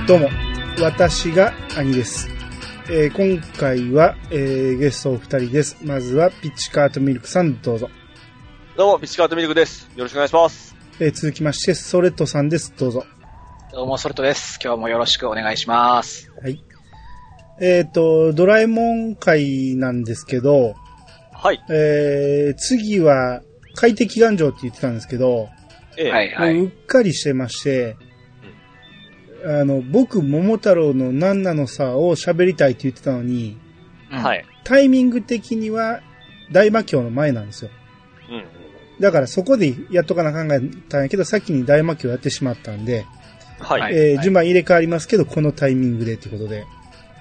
どうも、私が兄です。今回は、ゲストお二人です。まずはピッチカートミルクさん、どうぞ。 どうも、ピッチカートミルクです。よろしくお願いします。 続きまして、ソレットさんです。どうぞ。 どうも、ソレットです。今日もよろしくお願いします。 はい。ドラえもん会なんですけど、 はい。 次は、快適願城って言ってたんですけど、 はいはい。 うっかりしてまして、僕、桃太郎の何なのさを喋りたいって言ってたのに、 はい。 タイミング的には大魔教の前なんですよ。 うん。 だからそこでやっとかな考えたんやけど、先に大魔教やってしまったんで、 はい。 順番入れ替わりますけど、このタイミングでということで。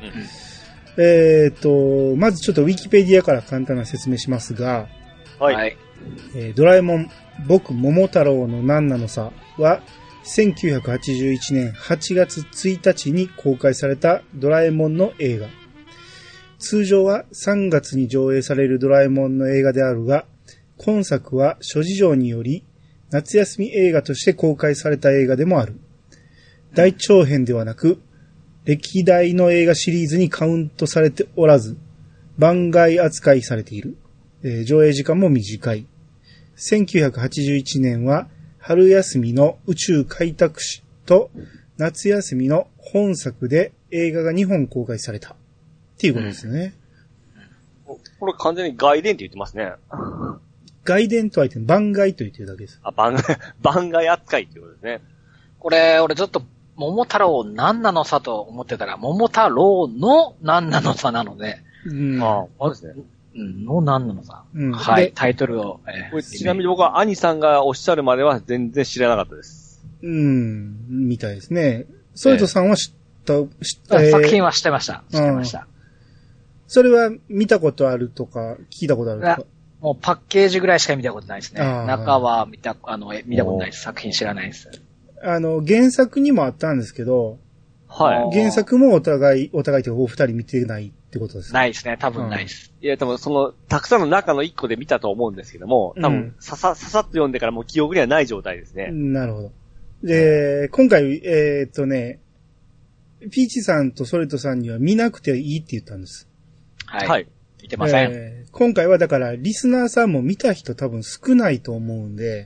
まずちょっとウィキペディアから簡単な説明しますが、 はい。はい。 ドラえもん、僕、桃太郎の何なのさは、1981年8月1日に公開されたドラえもんの映画。通常は3月に上映されるドラえもんの映画であるが、今作は諸事情により夏休み映画として公開された映画でもある。大長編ではなく、歴代の映画シリーズにカウントされておらず、番外扱いされている。上映時間も短い。1981年は、春休みの宇宙開拓史と夏休みの本作で映画が2本公開されたっていうことですね。 これ完全に外伝って言ってますね。 外伝とは言って番外と言ってるだけです。 あ、番外扱いってことですね。 これ、俺ずっと桃太郎何なのさと思ってたら、桃太郎の何なのさなので。 ああ、そうですね。 の何なのさ。はい、タイトルを。 これちなみに僕は兄さんがおっしゃるまでは全然知らなかったです。 みたいですね。ソイトさんは知った、 作品は知ってました。知ってました。 それは見たことあるとか、聞いたことあるとか。 もうパッケージぐらいしか見たことないですね。中は見たことないです。作品知らないです。 原作にもあったんですけど、 はい。 原作もお互いというかお二人見てないってことですか？ ないですね。多分ないです。 いや、多分たくさんの中の一個で見たと思うんですけども、多分、ささっと読んでからもう記憶にはない状態ですね。 なるほど。で、今回、ピーチさんとソレトさんには見なくていいって言ったんです。 はい。はい。見てません。 今回はだから、リスナーさんも見た人多分少ないと思うんで、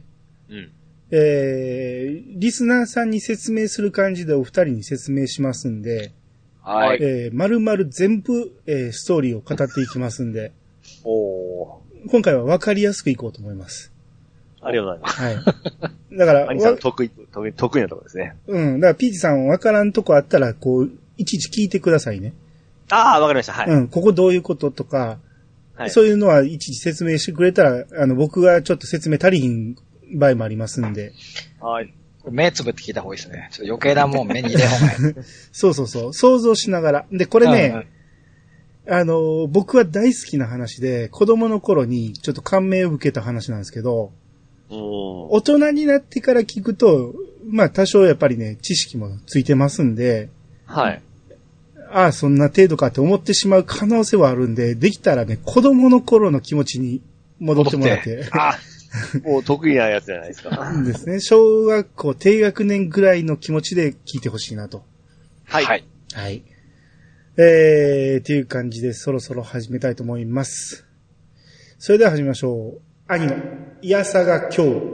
リスナーさんに説明する感じでお二人に説明しますんで、 はい。 丸々全部、ストーリーを語っていきますんで、今回は分かりやすくいこうと思います。 ありがとうございます。 はい。だから、 兄さん得意なところですね。 だからピーチさん分からんとこあったら、いちいち聞いてくださいね。 ああ、わかりました。はい。 ここどういうこととか、はい、そういうのはいちいち説明してくれたら、僕がちょっと説明足りひん場合もありますんで。 はい。 目つぶって聞いた方がいいですね。ちょっと余計なもん目に入れほうがいい。 そう。想像しながら。で、これね、僕は大好きな話で、子供の頃にちょっと感銘を受けた話なんですけど、大人になってから聞くと、まあ多少やっぱりね、知識もついてますんで、 はい。 ああ、そんな程度かって思ってしまう可能性はあるんで、できたらね、子供の頃の気持ちに戻ってもらって。 もう得意なやつじゃないですか。 ですね。小学校低学年ぐらいの気持ちで聞いてほしいなと。 はい。はい。 はい。っていう感じでそろそろ始めたいと思います。それでは始めましょう。兄のいやさが今日。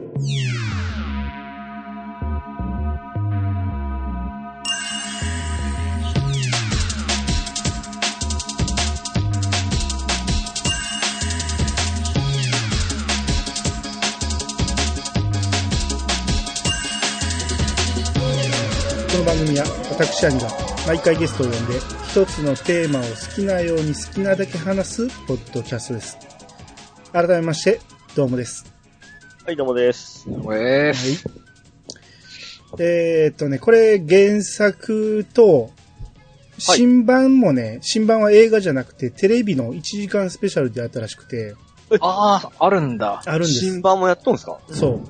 この番組は私兄が毎回ゲストを呼んで一つのテーマを好きなように好きなだけ話すポッドキャストです。改めましてどうもです。 はい、どうもです。 はい。これ原作と新版もね、新版は映画じゃなくてテレビの1時間スペシャルであったらしくて。 あるんだ。 あるんです。 新版もやっとんですか？ そう。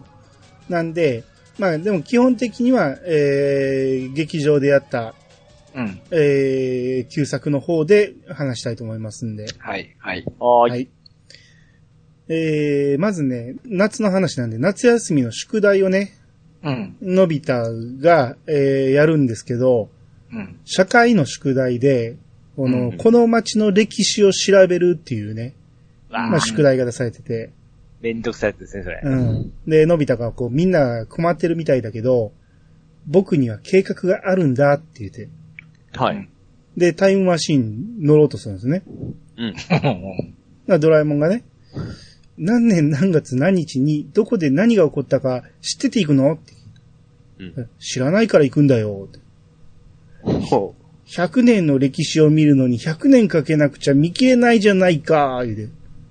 なんで、まあでも基本的には、劇場でやった、旧作の方で話したいと思いますんで。 はい、はい。 はい。 まずね、夏の話なんで、夏休みの宿題をね、のび太が、やるんですけど、 社会の宿題で、この町の歴史を調べるっていうね、まあ宿題が出されてて。 めんどくさいやつですね、それ。 で、のび太がみんな困ってるみたいだけど、僕には計画があるんだって言って。 はい。 で、タイムマシン乗ろうとするんですね。ドラえもんがね、何年何月何日にどこで何が起こったか知ってて行くのって、知らないから行くんだよって。100年の歴史を見るのに100年かけなくちゃ見切れないじゃないか言うて。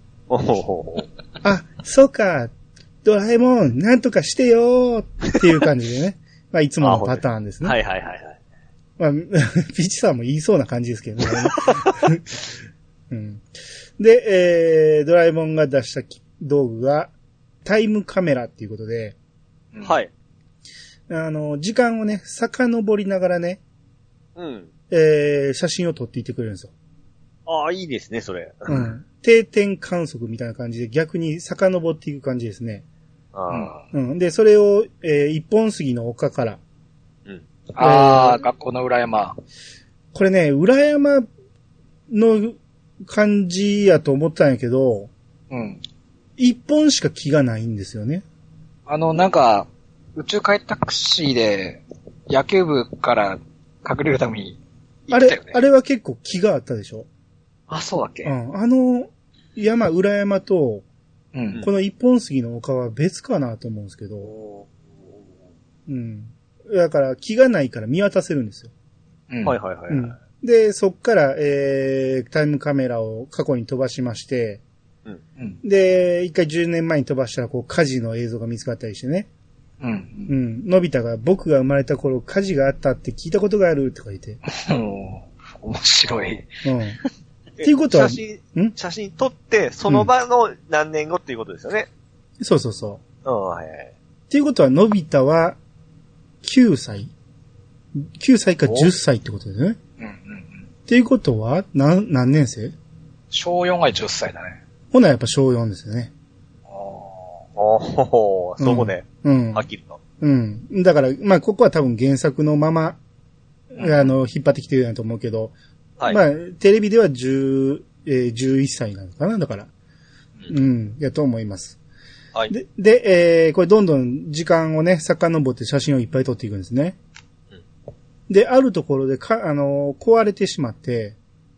あ、そうか、ドラえもん、なんとかしてよっていう感じでね。まあ、いつものパターンですね。 はいはいはいはい。 まあ、ピチさんも言いそうな感じですけどね。で、ドラえもんが出した道具がタイムカメラっていうことで、 はい。 時間をね、遡りながらね、写真を撮っていってくれるんですよ。 ああ、いいですね、それ。 定点観測みたいな感じで逆に遡っていく感じですね。で、それを、一本杉の丘から。 学校の裏山。 これね、裏山の感じやと思ったんやけど、一本しか木がないんですよね。 なんか、宇宙開拓士で野球部から隠れるために行ったよね。 あれは結構木があったでしょ？ あ、そうだっけ？ 裏山と、この一本杉の丘は別かなと思うんですけど、だから木がないから見渡せるんですよ。 はいはいはい。 で、そっから、タイムカメラを過去に飛ばしまして、で、一回10年前に飛ばしたら、火事の映像が見つかったりしてね。のび太が僕が生まれた頃火事があったって聞いたことがあるとか言って。 面白い。 っていうことは、 写真撮って、その場の何年後っていうことですよね。 そうそうそう。っていうことは、のび太は9歳か10歳ってことですね。っていうことは、何年生？ 小4が10歳だね。 ほなやっぱ小4ですよね。 そこで。はっきりと。 だから、まあ、ここは多分原作のまま、引っ張ってきてるんだと思うけど、まあ、テレビでは11歳なのかな、だから。やと思います。で、これどんどん時間をね、遡って写真をいっぱい撮っていくんですね。で、あるところで壊れてしまって、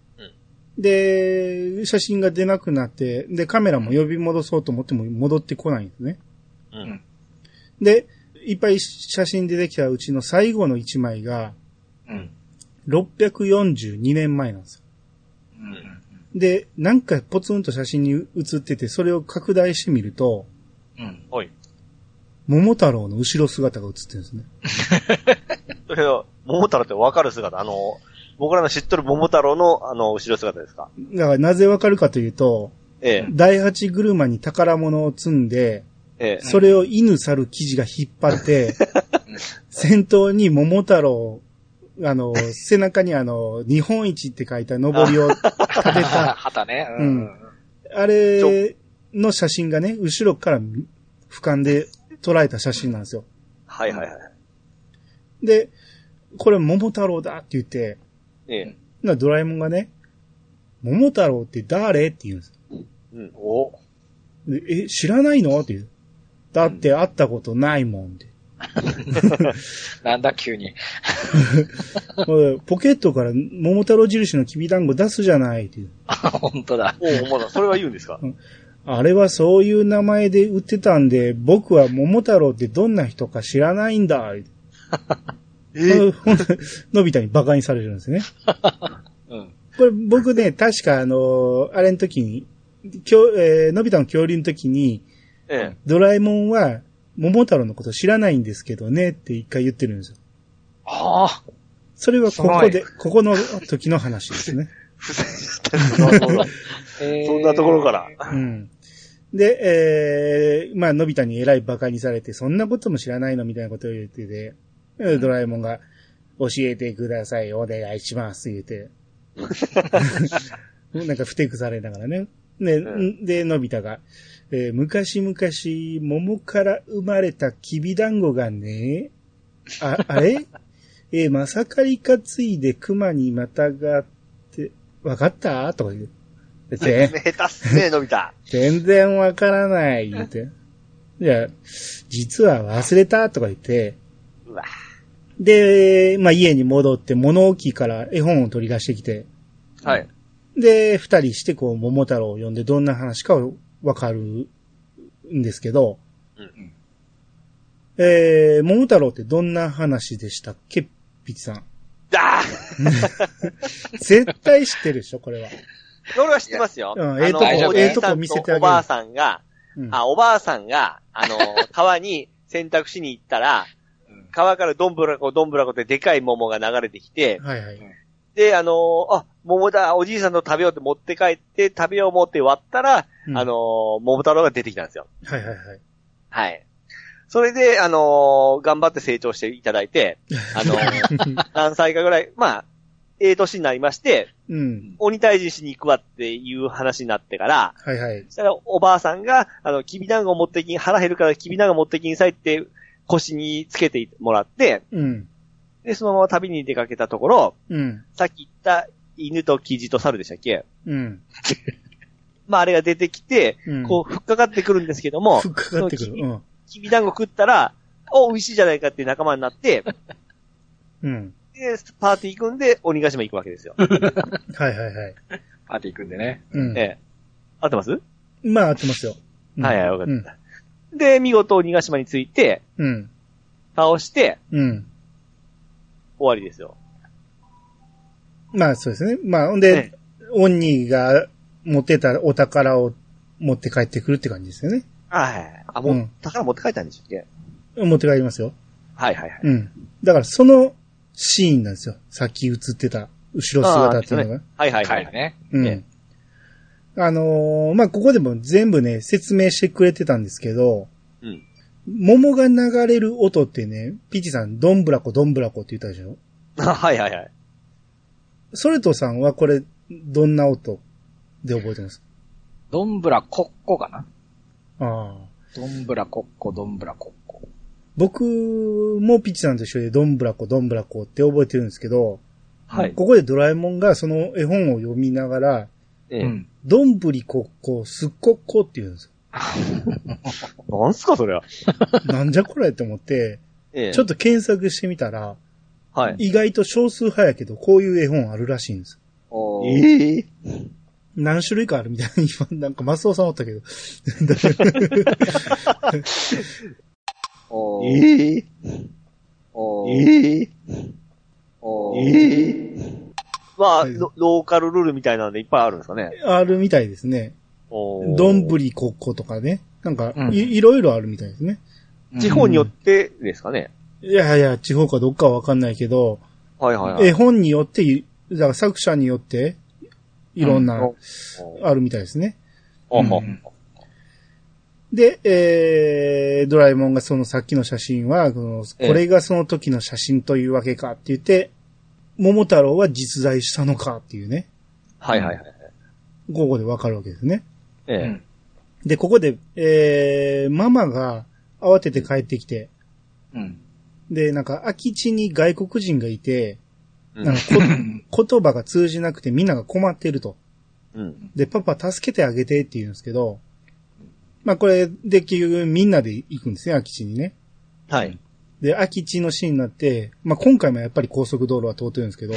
で、写真が出なくなって、で、カメラも呼び戻そうと思っても戻ってこないんですね。で、いっぱい写真出てきたうちの最後の1枚が、642年前なんですよ。で、なんかポツンと写真に写ってて、それを拡大してみると、桃太郎の後ろ姿が写ってるんですね。 それは、桃太郎ってわかる姿、僕らの知っとる桃太郎の後ろ姿ですか？ だからなぜわかるかというと、第八車に宝物を積んで、それを犬猿記事が引っ張って、先頭に桃太郎、背中に日本一って書いた上りを立てた。 旗ね。 あれの写真がね、後ろから俯瞰で捉えた写真なんですよ。 はいはいはい。 で、これ桃太郎だって言って、ドラえもんがね、桃太郎って誰って言うんですよ。知らないのって言う。だって会ったことないもんって。 なんだ急に。 ポケットから桃太郎印のきびだんご出すじゃないって言う。 本当だ。 それは言うんですか？ あれはそういう名前で売ってたんで、僕は桃太郎ってどんな人か知らないんだ。のび太に馬鹿にされるんですね。これ僕ね、確かあれの時に、のび太の恐竜の時に、ドラえもんは桃太郎のこと知らないんですけどねって一回言ってるんですよ。それはここの時の話ですね。 そんなところから。 で、まあ、のび太に偉い馬鹿にされて、そんなことも知らないのみたいなことを言ってて、ドラえもんが、教えてください、お願いします、言って。なんか、ふてくされながらね。で、のび太が、昔々、桃から生まれたきびだんごがね、あれまさかり担いで熊にまたがって、わかったとか言う。 下手っすね、のび太。 全然わからない、言うて。いや、実は忘れたとか言って、 うわで、まあ、家に戻って物置から絵本を取り出してきて、 はい。 で、二人してこう、桃太郎を読んでどんな話かわかるんですけど、 うん。 桃太郎ってどんな話でしたっけ、ピチさん。絶対知ってるでしょ、これは。 俺は知ってますよ。 ええとこ見せてあげる。 おばあさんが、おばあさんが、川に洗濯しに行ったら、川からどんぶらこってでかい桃が流れてきて、 はいはい。 で、桃だ、おじいさんの食べようって持って帰って、食べよう思って割ったら、桃太郎が出てきたんですよ。 はいはいはい。 はい。それで、頑張って成長していただいて、何歳かぐらい、まあ、年になりまして、鬼退治しに行くわっていう話になってから、 はいはい。 そしたらおばあさんが、きびだんご持ってきん、腹減るからきびだんご持ってきんさいって腰につけてもらって、で、そのまま旅に出かけたところ、さっき言った犬とキジと猿でしたっけ？まあ、あれが出てきて、こう、ふっかかってくるんですけども、 ふっかかってくる。 きびだんご食ったら、美味しいじゃないかっていう仲間になって、で、パーティー行くんで、鬼ヶ島行くわけですよ。 はいはいはい。 パーティー行くんでね。 合ってます？ まあ合ってますよ。 はいはい、わかった。で、見事鬼ヶ島に着いて、倒して、終わりですよ。 まあそうですね。まあ、ほんで、鬼が持ってたお宝を持って帰ってくるって感じですよね。 はい。もう、宝持って帰ったんでしたっけ？ 持って帰りますよ。 はいはいはい。 だからそのシーンなんですよ。さっき映ってた後ろ姿っていうのが。 はいはいはい。ね。 まあ、ここでも全部ね、説明してくれてたんですけど、桃が流れる音ってね、ピチさん、どんぶらこどんぶらこって言ったでしょ？ はいはいはい。 ソレトさんはこれ、どんな音で覚えてます？ どんぶらこっこかな？ ああ。 どんぶらこっこ、どんぶらこっこ。 僕もピチさんと一緒でどんぶらこどんぶらこって覚えてるんですけど、 はい。 ここでドラえもんがその絵本を読みながら、どんぶりこっこ、すっこっこって言うんですよ。なんすかそれは。 なんじゃこれって思って、ちょっと検索してみたら、意外と少数派やけど、こういう絵本あるらしいんです。何種類かあるみたいな、今、なんかマスオさんおったけど。 まあ、ローカルルールみたいなのでいっぱいあるんですかね。 あるみたいですね。どんぶりこっことかね。なんか、いろいろあるみたいですね。 地方によってですかね。 いやいや、地方かどっかはわかんないけど、絵本によって、だから作者によって、いろんな、あるみたいですね。で、ドラえもんがそのさっきの写真は、これがその時の写真というわけかって言って、桃太郎は実在したのかっていうね。 はいはいはい。 ここでわかるわけですね。で、ここで、ママが慌てて帰ってきて、で、なんか空き地に外国人がいて、なんか言葉が通じなくてみんなが困っていると。で、パパ助けてあげてって言うんですけど、まあこれで結局みんなで行くんですね、空き地にね。 はい。 で、空き地のシーンになって、まあ今回もやっぱり高速道路は通ってるんですけど、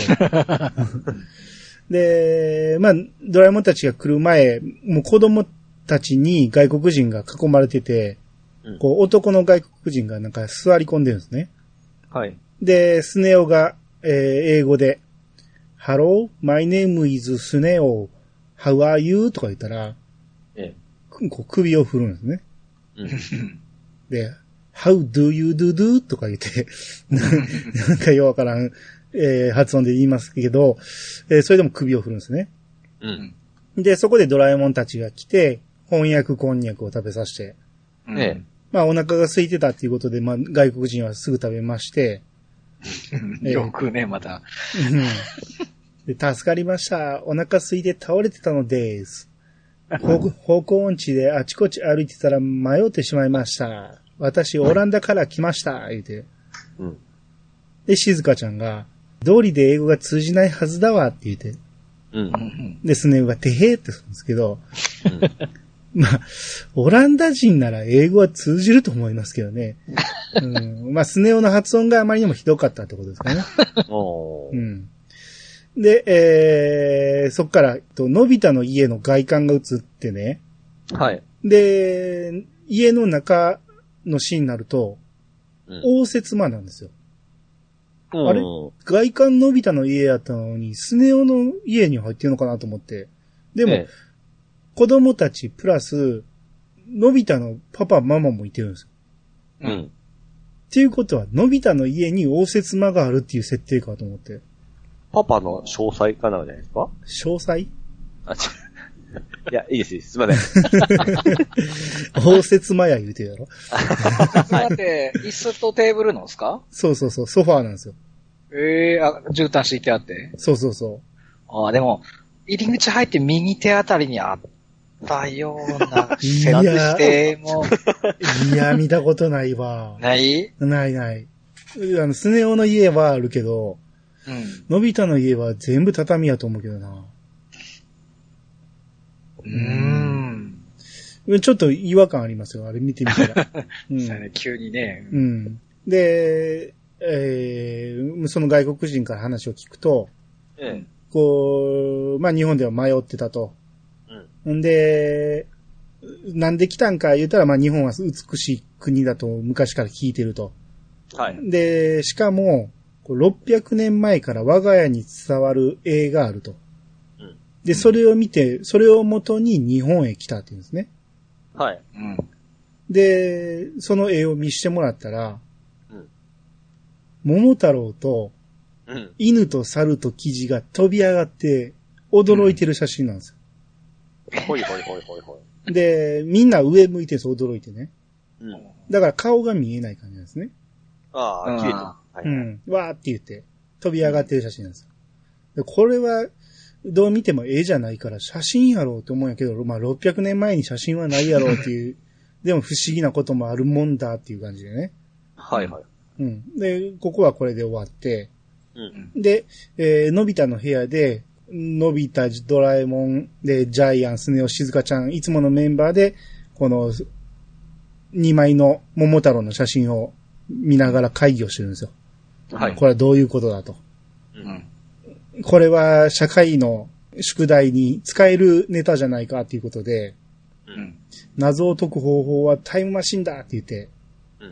で、まあドラえもんたちが来る前、もう子供たちに外国人が囲まれてて、こう男の外国人がなんか座り込んでるんですね。 はい。 で、スネ夫が、英語で、Hello, my name is スネ夫。How are you? とか言ったら、こう首を振るんですね。で、How do you do? とか言って、なんかようわからん、発音で言いますけど、それでも首を振るんですね。で、そこでドラえもんたちが来て、翻訳こんにゃくを食べさせて、まあお腹が空いてたっていうことで、まあ外国人はすぐ食べまして、 よくね、また。 で、助かりました。お腹空いて倒れてたのです。方向音痴であちこち歩いてたら迷ってしまいました。私、オランダから来ました。言うて。 で、静香ちゃんが、道理で英語が通じないはずだわって言って。うん。で、スネ夫がてへーってするんですけど、うん、まあ、オランダ人なら英語は通じると思いますけどね。うん、まあ、スネ夫の発音があまりにもひどかったってことですかね。うん。で、そっから、のび太の家の外観が映ってね。 はい。 で、家の中のシーンになると、応接間なんですよ。あれ外観のび太の家やったのに、スネ夫の家に入ってるのかなと思って。でも、子供たちプラス、のび太のパパ、ママもいてるんですよ。うん。っていうことは、のび太の家に応接間があるっていう設定かと思って。 パパの詳細かなんじゃないですか？ 詳細？ あ、いや、いいです、すいません。 応接間や言うてるやろ。 だって、椅子とテーブルなんですか？ そうそうそう、ソファーなんですよ。 絨毯敷いてあって。 そうそうそう。 でも、入り口入って右手あたりにあったような、 いや、見たことないわ。 ない？ ないない。スネ夫の家はあるけど、うん、のび太の家は全部畳やと思うけどな。ちょっと違和感ありますよ、あれ見てみたら。 うん、急にね。 うん。で、その外国人から話を聞くと、こう、まあ日本では迷ってたと。んで、なんで来たんか言うたら、まあ日本は美しい国だと昔から聞いてると。はい。で、しかも、600年前から我が家に伝わる絵があると。で、それを見て、それを元に日本へ来たって言うんですね。はい。うん。で、その絵を見してもらったら、うん。桃太郎と、うん。犬と猿とキジが飛び上がって、驚いてる写真なんですよ。ほいほいほいほいほい。で、みんな上向いてるんです、驚いてね。うん。だから顔が見えない感じなんですね。ああ、綺麗と。はい。うん。わーって言って、飛び上がってる写真なんですよ。で、これは、どう見ても絵じゃないから写真やろうと思うんやけど、まあ600年前に写真はないやろうっていう、でも不思議なこともあるもんだっていう感じでね。はいはい。うん。で、ここはこれで終わって、うん。で、のび太の部屋で、のび太、ドラえもん、で、ジャイアン、スネ夫、静香ちゃん、いつものメンバーで、この、2枚の桃太郎の写真を見ながら会議をしてるんですよ。はい。これはどういうことだと。うん。これは社会の宿題に使えるネタじゃないかっていうことで、うん、謎を解く方法はタイムマシンだって言って、うん、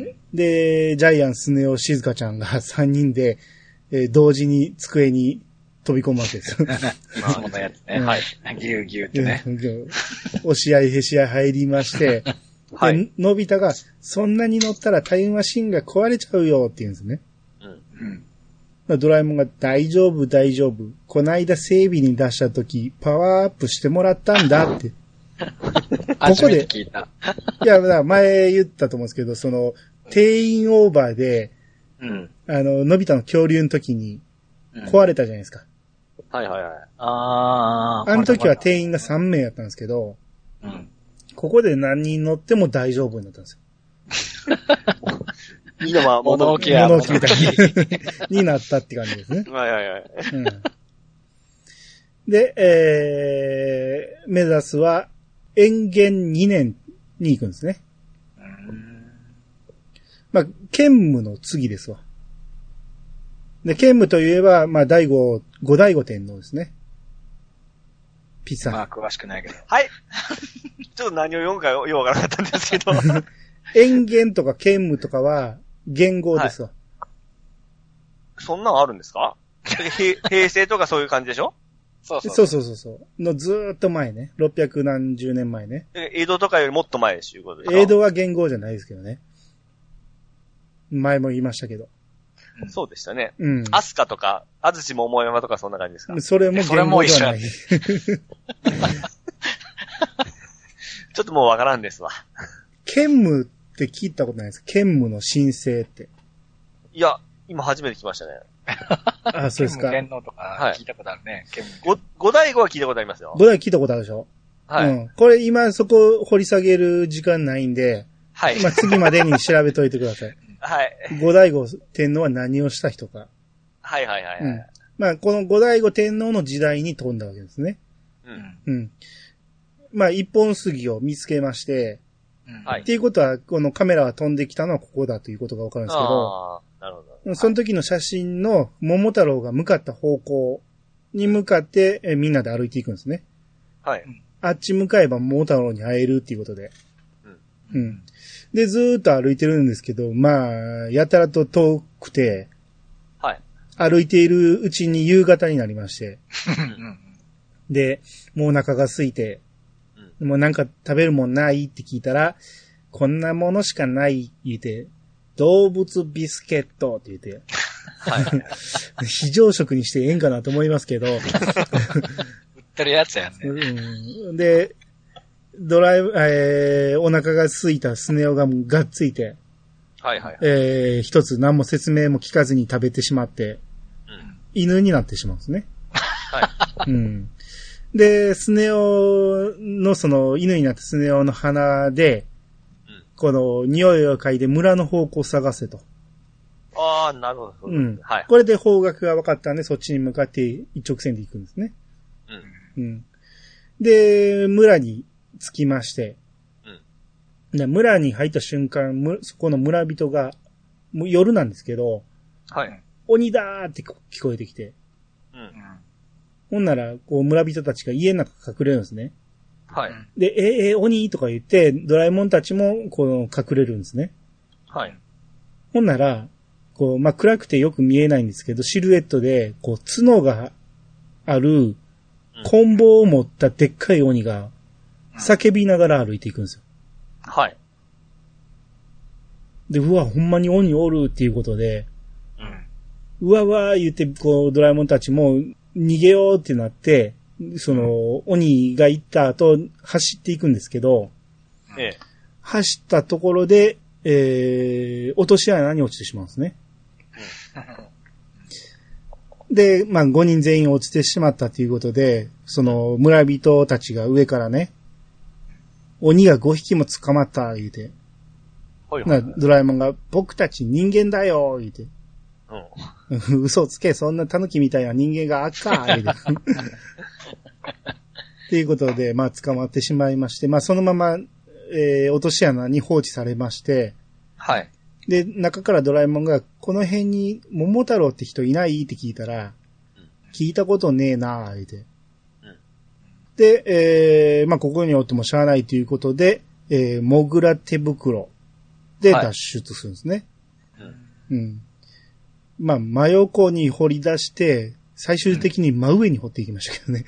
で、ジャイアン、スネ夫、静香ちゃんが3人で、同時に机に飛び込むわけですよ。 このやつね。はい。ギューギューってね。 押し合いへし合い入りまして、はい、のび太が、そんなに乗ったらタイムマシンが壊れちゃうよって言うんですね。うんドラえもんが大丈夫大丈夫。こないだ整備に出したときパワーアップしてもらったんだって。ここで。いや、前言ったと思うんですけど、その、定員オーバーで、うん、のび太の恐竜の時に壊れたじゃないですか。うん、はいはいはい。あの時は定員が3名やったんですけど、うん、ここで何人乗っても大丈夫になったんですよ。 みんなは物置みたいになったって感じですね。はいはいはい。うん、で、目指すは、延元2年に行くんですね。まあ、兼務の次ですわ。で、兼務といえば、まあ、五醍醐天皇ですね。ピッツァ。 まあ、詳しくないけど。 はい。ちょっと何を読むかようわからなかったんですけど。 延元とか兼務とかは、元号ですわ、はい。 そんなのあるんですか？平成とかそういう感じでしょ？ そう。のずーっと前ね。600何十年前ね。 江戸とかよりもっと前ですいうことですか？ 江戸は元号じゃないですけどね。前も言いましたけど。 そうでしたね。うん。飛鳥とか、安土桃山とかそんな感じですか？ それも元号じゃない。ちょっともうわからんですわ。 兼務って聞いたことないですか？兼務の申請って。 いや、今初めて聞きましたね。 あ、そうですか。 天皇とか聞いたことあるね。 五醍醐は聞いたことありますよ。 五醍醐聞いたことあるでしょ？はい。うん。これ今そこ掘り下げる時間ないんで、はい。まあ、次までに調べといてください。 はい。 後醍醐天皇は何をした人か。 はいはいはい、はい。うん。 まあ、この後醍醐天皇の時代に飛んだわけですね。うん。うん。まあ、一本杉を見つけまして、はい。っていうことは、このカメラが飛んできたのはここだということがわかるんですけど、 なるほど。 その時の写真の桃太郎が向かった方向に向かって、みんなで歩いていくんですね。 はい。 あっち向かえば桃太郎に会えるっていうことで。うん。うん。で、ずーっと歩いてるんですけど、まあ、やたらと遠くて、 はい。 歩いているうちに夕方になりまして、で、もうお腹が空いて、もうなんか食べるもんないって聞いたら、こんなものしかない言うて、動物ビスケットって言って、はい、非常食にしてええんかなと思いますけど、売ってるやつやね。 うん、で、お腹が空いたスネ夫ががっついて、 はいはい、 一つ何も説明も聞かずに食べてしまって、犬になってしまうんですね。はい。うん。で、スネ夫のその犬になったスネ夫の鼻で、この匂いを嗅いで村の方向を探せと。 ああ、なるほど。 うん。はい。これで方角が分かったんで、そっちに向かって一直線で行くんですね。うん。うん。で、村に着きまして、うん。で、村に入った瞬間、そこの村人が、もう夜なんですけど、はい。鬼だーって聞こえてきて、うん。ほんなら、こう、村人たちが家の中隠れるんですね。はい。で、鬼とか言って、ドラえもんたちも、この、隠れるんですね。はい。ほんなら、こう、まあ、暗くてよく見えないんですけど、シルエットで、こう、角がある、棍棒を持ったでっかい鬼が、叫びながら歩いていくんですよ。はい。で、うわ、ほんまに鬼おるっていうことで、うわわー言って、こう、ドラえもんたちも、逃げようってなって、その、鬼が行った後、走っていくんですけど、走ったところで、落とし穴に落ちてしまうんですね。で、まあ、5人全員落ちてしまったということで、その、村人たちが上からね、鬼が5匹も捕まった、言うて。ドラえもんが、僕たち人間だよ、言うて。嘘つけ、そんな狸みたいな人間があっか、言うて。っていうことで、まあ、捕まってしまいまして、まあ、そのまま、落とし穴に放置されまして、はい。で、中からドラえもんが、この辺に桃太郎って人いないって聞いたら、聞いたことねえなぁ、言うて。で、まあ、ここにおってもしゃあないということで、モグラ手袋で脱出するんですね。はい、うん。まあ、真横に掘り出して、最終的に真上に掘っていきましたけどね。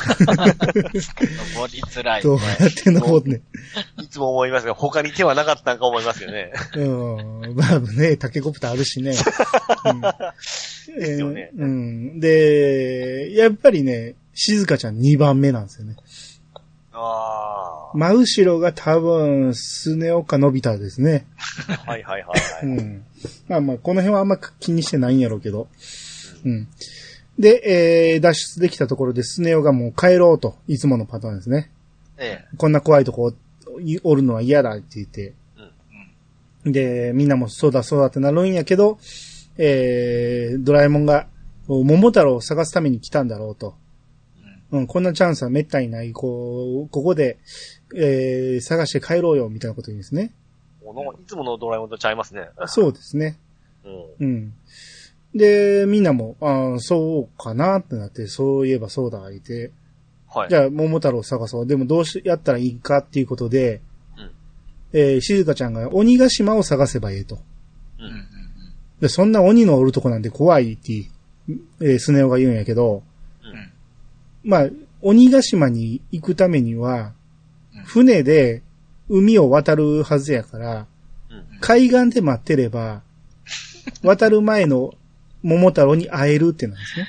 登りづらい、ね。 どうやって登ってね。 いつも思いますが、他に手はなかったんか思いますよね。 うん。まあね、タケコプターあるしね。 ですよね。 うん。で、やっぱりね、静香ちゃん2番目なんですよね。 ああ。 真後ろが多分、スネ夫かのび太ですね。 はいはいはい、はい。 うん。まあまあ、この辺はあんま気にしてないんやろうけど。うん。で、脱出できたところでスネ夫がもう帰ろうと、いつものパターンですね。こんな怖いとこおるのは嫌だって言って。で、みんなもそうだそうだってなるんやけど、ドラえもんが桃太郎を探すために来たんだろうと。うん、こんなチャンスは滅多にない。ここで、探して帰ろうよ、みたいなこと言うんですね。 いつものドラえもんとちゃいますね。 そうですね。うん。で、みんなも、そうかなってなって、そういえばそうだ、言って。はい。じゃあ、桃太郎を探そう。でもどうやったらいいかっていうことで、静香ちゃんが鬼ヶ島を探せばいいと。で、そんな鬼のおるとこなんて怖いって、スネ夫が言うんやけど、まあ、鬼ヶ島に行くためには、船で海を渡るはずやから、海岸で待ってれば、渡る前の桃太郎に会えるってなんですね。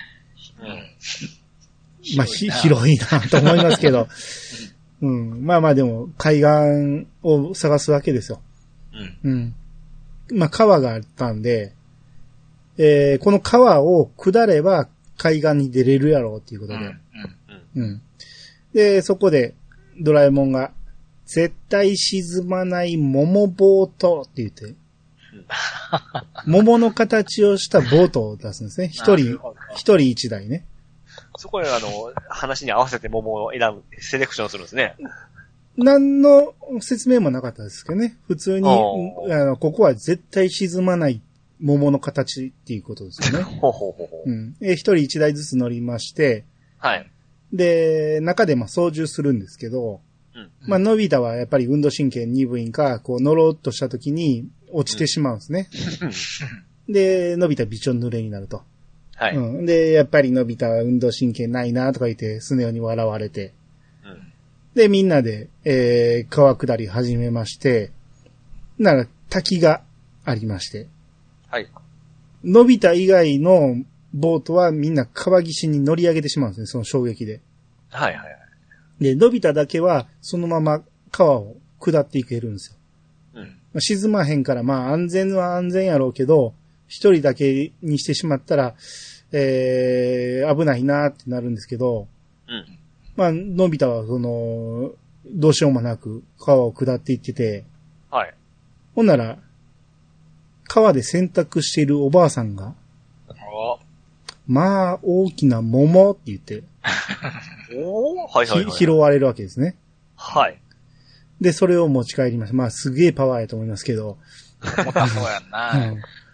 まあ、広いなと思いますけど、うん。まあまあでも、海岸を探すわけですよ。うん。まあ、川があったんで、この川を下れば海岸に出れるやろうっていうことで。うん。で、そこで、ドラえもんが、絶対沈まない桃ボートって言って、 桃の形をしたボートを出すんですね。一人一台ね。 そこで話に合わせて桃をセレクションするんですね。 何の説明もなかったですけどね。普通に、ここは絶対沈まない桃の形っていうことですよね。うん。一人一台ずつ乗りまして、 はい。 で、中で操縦するんですけど、うん、のび太はやっぱり運動神経鈍いんか、乗ろうとした時に落ちてしまうんですね。で、のび太びちょ濡れになると。 はい。 うん。で、やっぱりのび太は運動神経ないなとか言って、スネ夫に笑われて、で、みんなで、川下り始めまして、滝がありまして。 はい。 のび太以外のボートはみんな川岸に乗り上げてしまうんですね、その衝撃で。 はいはいはい。 で、のび太だけはそのまま川を下っていけるんですよ。うん。沈まへんから、安全は安全やろうけど、一人だけにしてしまったら、危ないなってなるんですけど、のび太はどうしようもなく川を下っていってて、 はい。 ほんなら、川で洗濯しているおばあさんが、大きな桃って言って、 はいはいはい。 拾われるわけですね。 はい。 で、それを持ち帰りました。すげえパワーやと思いますけど。 重たそうやんな。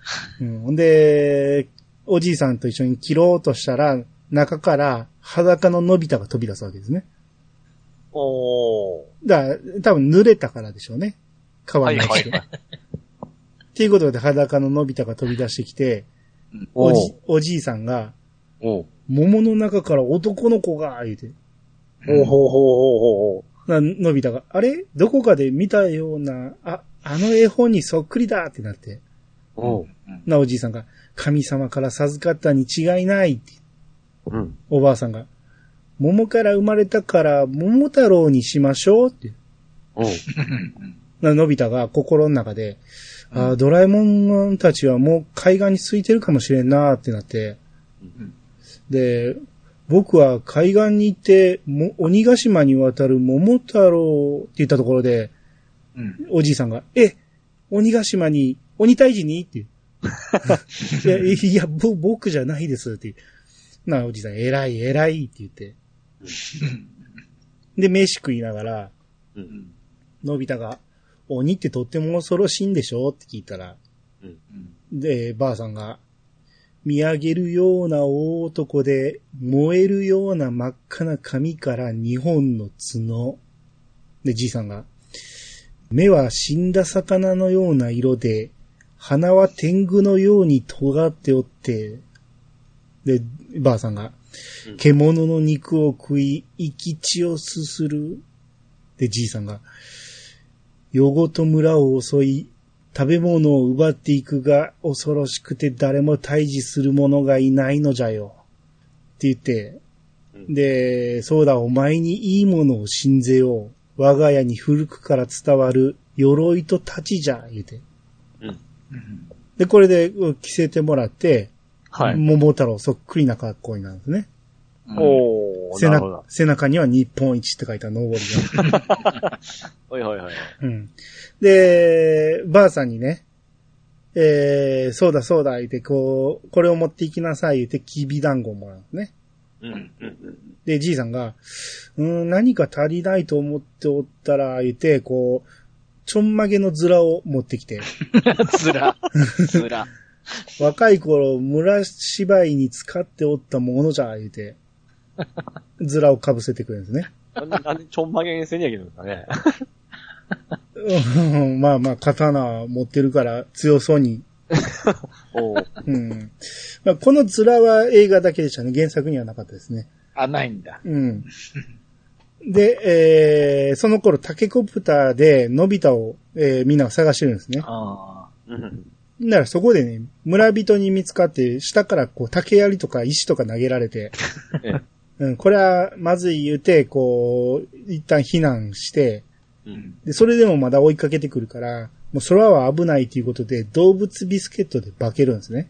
で、おじいさんと一緒に切ろうとしたら、中から裸ののび太が飛び出すわけですね。だから、多分濡れたからでしょうね。川に落ちて。っていうことで裸ののび太が飛び出してきて、おじいさんが、桃の中から男の子が、言うて。のび太が、あれどこかで見たような、あの絵本にそっくりだってなって。おじいさんが、神様から授かったに違いないって。おばあさんが、桃から生まれたから桃太郎にしましょうって。のび太が心の中で、ドラえもんたちはもう海岸に空いてるかもしれんなーってなって、で、僕は海岸に行って鬼ヶ島に渡る桃太郎って言ったところで、おじいさんが、鬼ヶ島に鬼退治にっていや、僕じゃないですって。おじいさん、偉いって言って。で、飯食いながら、のび太が、鬼ってとっても恐ろしいんでしょって聞いたら、で、ばあさんが、見上げるような大男で、燃えるような真っ赤な髪から2本の角。で、じいさんが、目は死んだ魚のような色で、鼻は天狗のように尖っておって、で、ばあさんが、獣の肉を食い、生き血をすする。で、じいさんが、夜ごと村を襲い、食べ物を奪っていくが、恐ろしくて誰も退治する者がいないのじゃよ。って言って、で、そうだ、お前にいいものを信ぜよう。我が家に古くから伝わる鎧と太刀じゃ、言うて。で、これで着せてもらって、桃太郎そっくりな格好になるんですね。背中には日本一って書いたのぼりが。で、ばあさんにね、そうだ、言って、これを持っていきなさい、言って、きび団子をもらうんですね。で、じいさんが、何か足りないと思っておったら、言って、ちょんまげのズラを持ってきて。 ズラ。 若い頃、村芝居に使っておったものじゃ、言うて、ズラをかぶせてくるんですね。 なんでちょんまげにせんやけどですかね。 刀持ってるから強そうに。このズラは映画だけでしたね。原作にはなかったですね。 ないんだ。 で、その頃タケコプターでのび太を、みんなが探してるんですね。ならそこでね、村人に見つかって、下から竹槍とか石とか投げられて、これはまずい言うて、一旦避難して、で、それでもまだ追いかけてくるから、もう空は危ないということで、動物ビスケットで化けるんですね。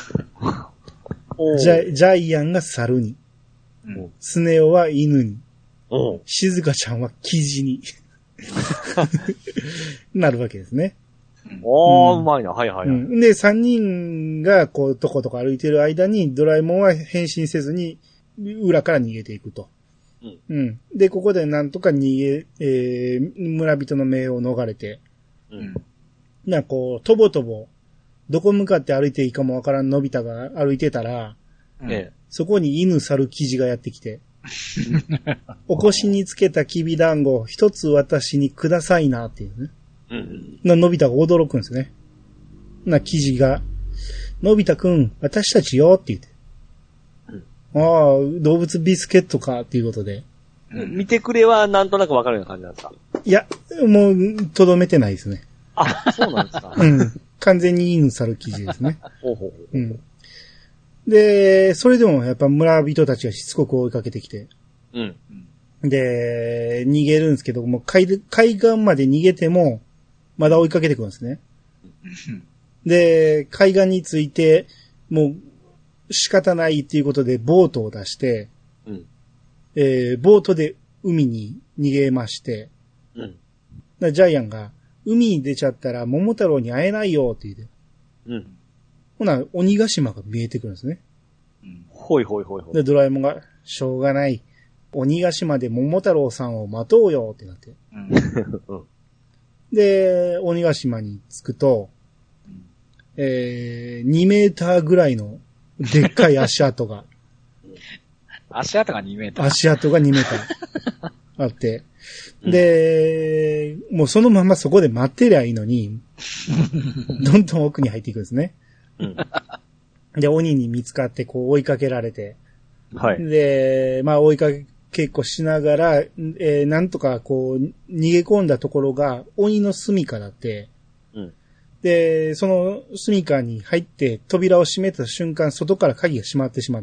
ジャイアンが猿に、スネ夫は犬に、静香ちゃんはキジになるわけですね。 おー、うまいな。はいはい。 で、3人が、こう、とことこ歩いてる間に、ドラえもんは変身せずに、裏から逃げていくと。で、ここでなんとか逃げ、村人の命を逃れて、こう、とぼとぼ、どこ向かって歩いていいかもわからんのび太が歩いてたら、そこに犬猿キジがやってきて、お腰につけたきびだんご、一つ私にくださいな、っていうね。のび太が驚くんですね。キジが、のび太くん、私たちよ、って言って。ああ、動物ビスケットか、っていうことで。 見てくれはなんとなくわかるような感じなんですか？ いや、もう、とどめてないですね。 あ、そうなんですか。 完全に犬猿記事ですね。で、それでもやっぱ村人たちがしつこく追いかけてきて。で、逃げるんですけど、もう海岸まで逃げても、まだ追いかけてくるんですね。で、海岸について、もう、仕方ないっていうことでボートを出して、ボートで海に逃げまして、ジャイアンが、海に出ちゃったら桃太郎に会えないよって言って。ほな、鬼ヶ島が見えてくるんですね。 ほいほいほいほい。 で、ドラえもんが、しょうがない。鬼ヶ島で桃太郎さんを待とうよってなって。で、鬼ヶ島に着くと、2メーターぐらいのでっかい足跡が。 足跡が2メーター。 足跡が2メーターあって。で、もうそのままそこで待ってりゃいいのに、どんどん奥に入っていくんですね。で、鬼に見つかってこう追いかけられて。で、まあ追いかけっこしながら、なんとかこう逃げ込んだところが鬼の住処だって、で、その住処に入って扉を閉めた瞬間、外から鍵が閉まってしまって。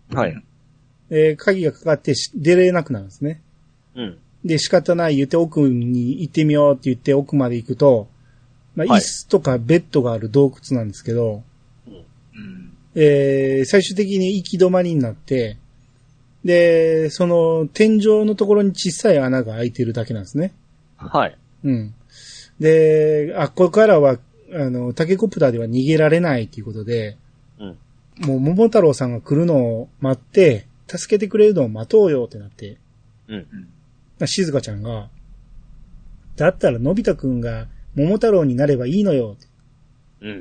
鍵がかかって出れなくなるんですね。で、仕方ない言って奥に行ってみようって言って奥まで行くと、まあ、椅子とかベッドがある洞窟なんですけど、最終的に行き止まりになって、で、その天井のところに小さい穴が開いてるだけなんですね。で、ここからは、タケコプターでは逃げられないということで、もう桃太郎さんが来るのを待って、助けてくれるのを待とうよってなって、静香ちゃんが、だったらのび太くんが桃太郎になればいいのよって。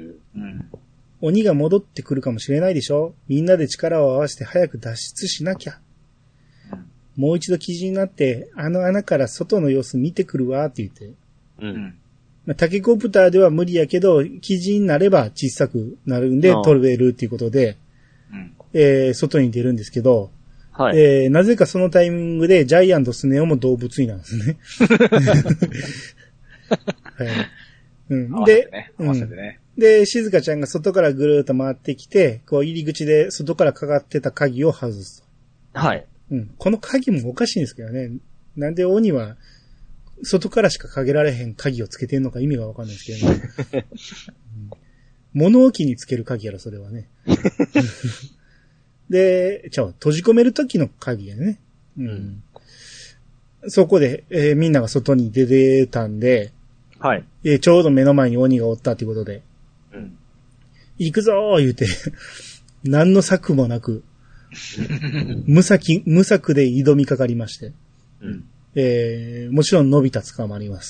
鬼が戻ってくるかもしれないでしょ？みんなで力を合わせて早く脱出しなきゃ。もう一度記事になって、あの穴から外の様子見てくるわって言って。タケコプターでは無理やけど、記事になれば小さくなるんで取れるっていうことで、外に出るんですけど、なぜかそのタイミングでジャイアンとスネ夫も動物になるんですね。で、静香ちゃんが外からぐるーっと回ってきて、こう入り口で外からかかってた鍵を外すと。この鍵もおかしいんですけどね。なんで鬼は外からしかかけられへん鍵をつけてんのか意味がわかんないですけどね。物置につける鍵やろ、それはね。で、閉じ込めるときの鍵やね。そこで、みんなが外に出てたんで、ちょうど目の前に鬼がおったっていうことで、行くぞー言うて、何の策もなく、無策で挑みかかりまして、もちろんのび太捕まります。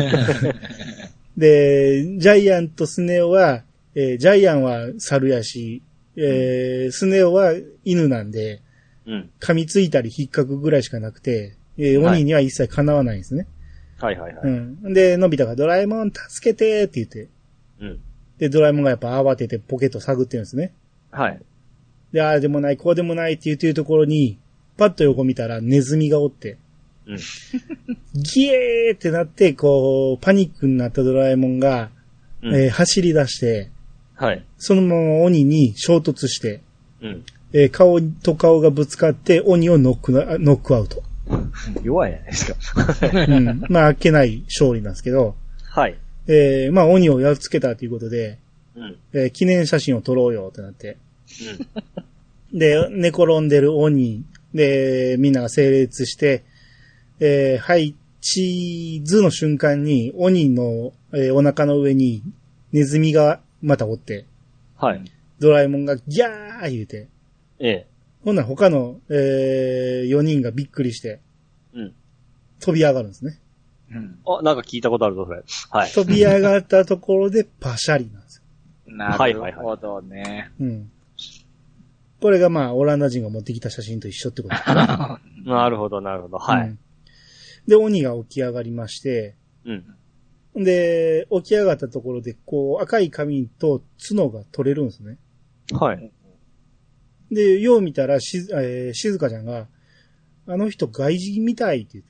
で、ジャイアンとスネ夫は、ジャイアンは猿やし、スネ夫は犬なんで、噛みついたり引っかくぐらいしかなくて、鬼には一切かなわないんですね。で、のび太がドラえもん助けてって言って、で、ドラえもんがやっぱ慌ててポケット探ってるんですね。で、ああでもない、こうでもないって言ってるところに、パッと横見たらネズミがおって、ギエーってなって、こう、パニックになったドラえもんが、走り出して、そのまま鬼に衝突して、顔と顔がぶつかって鬼をノックアウト。 弱いじゃないですか。 まあ、あっけない勝利なんですけど、まあ、鬼をやっつけたということで、記念写真を撮ろうよってなって、で、寝転んでる鬼で、みんなが整列して、はい、 一図の瞬間に鬼の、お腹の上にネズミがまたおって、 はい。 ドラえもんがギャー言うて、ほんなら他の、4人がびっくりして、飛び上がるんですね。 あ、なんか聞いたことあるぞ、それ。はい。 飛び上がったところでパシャリなんですよ。 なるほどね。 これがまあ、オランダ人が持ってきた写真と一緒ってことですね。 なるほど、なるほど。はい。 で、鬼が起き上がりまして、で、起き上がったところで、こう、赤い髪と角が取れるんですね。 はい。 で、よう見たら、静香ちゃんが、あの人外人みたいって言って。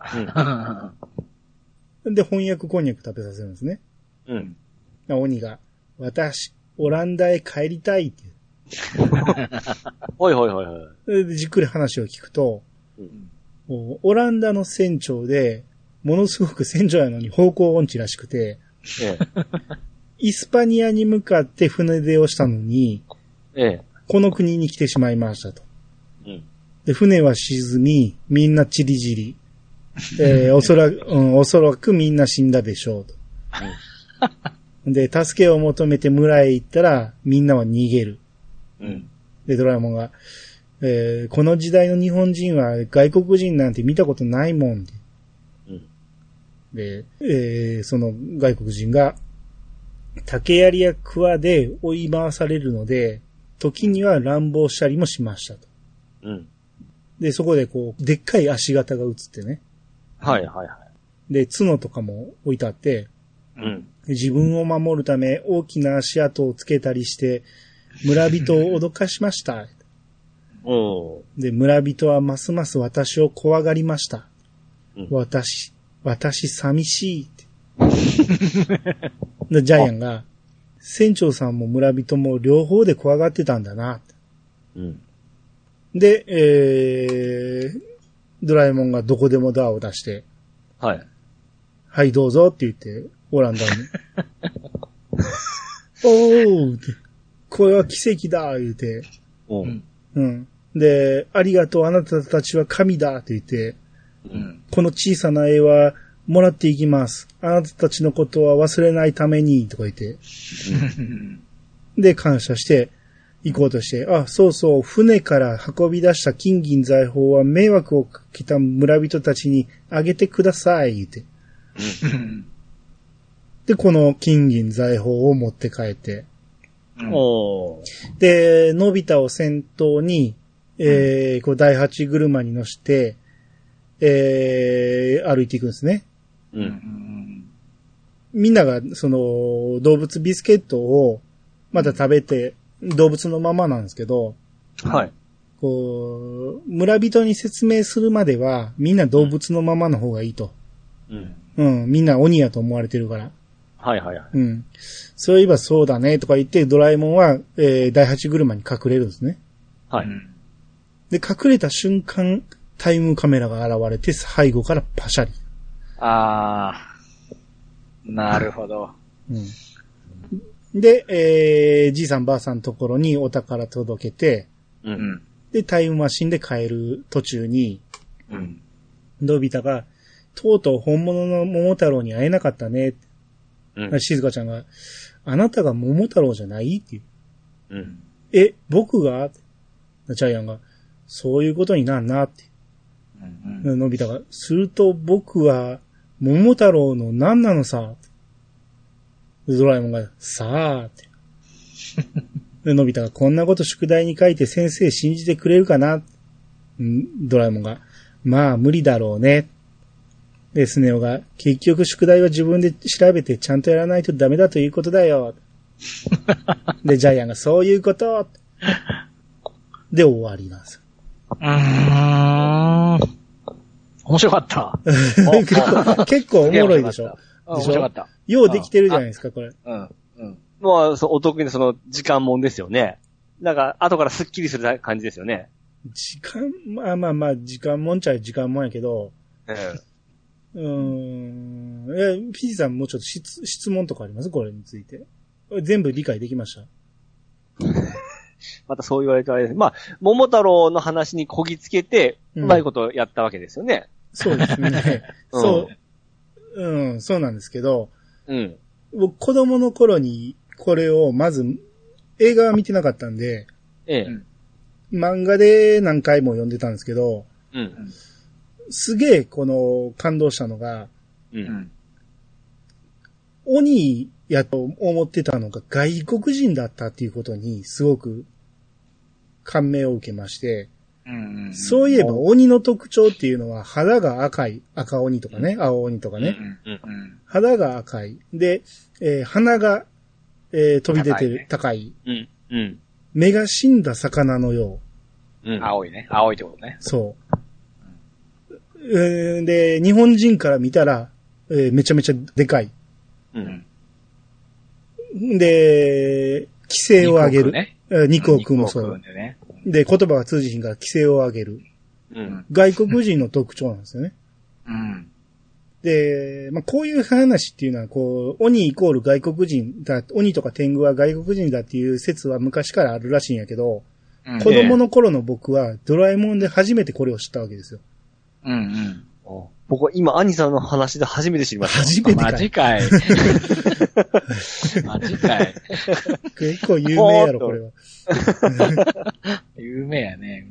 で、翻訳こんにゃく食べさせるんですね。鬼が、私、オランダへ帰りたいって言う。 ほいほいほいほい。で、じっくり話を聞くと、オランダの船長で、ものすごく船長やのに方向音痴らしくて、イスパニアに向かって船出をしたのに、この国に来てしまいましたと。で、船は沈み、みんなチリジリ。おそらくみんな死んだでしょうと。で、助けを求めて村へ行ったら、みんなは逃げる。で、ドラえもんが、この時代の日本人は外国人なんて見たことないもん。で、その外国人が、竹槍や桑で追い回されるので、時には乱暴したりもしましたと。で、そこでこう、でっかい足型が映ってね。 はいはいはい。 で、角とかも置いてあって、自分を守るため大きな足跡をつけたりして、村人を脅かしました。で、村人はますます私を怖がりました。私寂しいって。で、ジャイアンが、船長さんも村人も両方で怖がってたんだな。で、ドラえもんがどこでもドアを出して、はいどうぞって言って、オランダに。おーって、これは奇跡だ言って、で、ありがとうあなたたちは神だって言って、この小さな絵はもらっていきます。あなたたちのことは忘れないためにとか言って、で、感謝して、行こうとして、あ、そうそう、船から運び出した金銀財宝は迷惑をかけた村人たちにあげてください、言って。で、この金銀財宝を持って帰って。で、のび太を先頭に、こう第8車に乗して、歩いていくんですね。みんなが、その、動物ビスケットをまた食べて、動物のままなんですけど、こう、村人に説明するまでは、みんな動物のままの方がいいと。みんな鬼やと思われてるから。そういえばそうだね、とか言って、ドラえもんは、第8車に隠れるんですね。で、隠れた瞬間、タイムカメラが現れて、背後からパシャリ。 なるほど。 で、じいさんばあさんのところにお宝届けて、で、タイムマシンで帰る途中に、のび太が、とうとう本物の桃太郎に会えなかったね。静香ちゃんが、あなたが桃太郎じゃないっていう。僕がジャイアンが、そういうことになんなって。のび太が、すると僕は桃太郎の何なのさ。ドラえもんが、さあって。のび太が、こんなこと宿題に書いて先生信じてくれるかな。ドラえもんが、まあ無理だろうね。で、スネ夫が、結局宿題は自分で調べてちゃんとやらないとダメだということだよ。で、ジャイアンが、そういうことで終わりなんですよ。 面白かった。 結構おもろいでしょ。 面白かった。 ようできてるじゃないですか、これ。 まあ、お得意なその時間もんですよね。なんか、後からスッキリする感じですよね。 まあ、時間もんちゃ時間もんやけど、ピジさんもうちょっと質問とかあります？これについて。全部理解できました？ またそう言われてあれです。まあ、桃太郎の話にこぎつけて、うまいことやったわけですよね。 そうですね。そう。そうなんですけど、僕子供の頃にこれをまず映画は見てなかったんで、漫画で何回も読んでたんですけど、すげえこの感動したのが、鬼やと思ってたのが外国人だったっていうことにすごく感銘を受けまして、そういえば鬼の特徴っていうのは肌が赤い、赤鬼とかね、青鬼とかね、肌が赤い。で、鼻が、飛び出てる、高い。目が死んだ魚のよう。青いね。青いってことね。 そう。で、日本人から見たら、めちゃめちゃでかい。で、規制を上げる。肉を食うもそう。で、言葉が通じひんから規制を上げる。外国人の特徴なんですよね。で、まあ、こういう話っていうのは、こう、鬼イコール外国人だ、鬼とか天狗は外国人だっていう説は昔からあるらしいんやけど、子供の頃の僕はドラえもんで初めてこれを知ったわけですよ。 僕は今、兄さんの話で初めて知りました。 初めてかい。 マジかい。マジかい。 結構有名やろ、これは。 有名やね。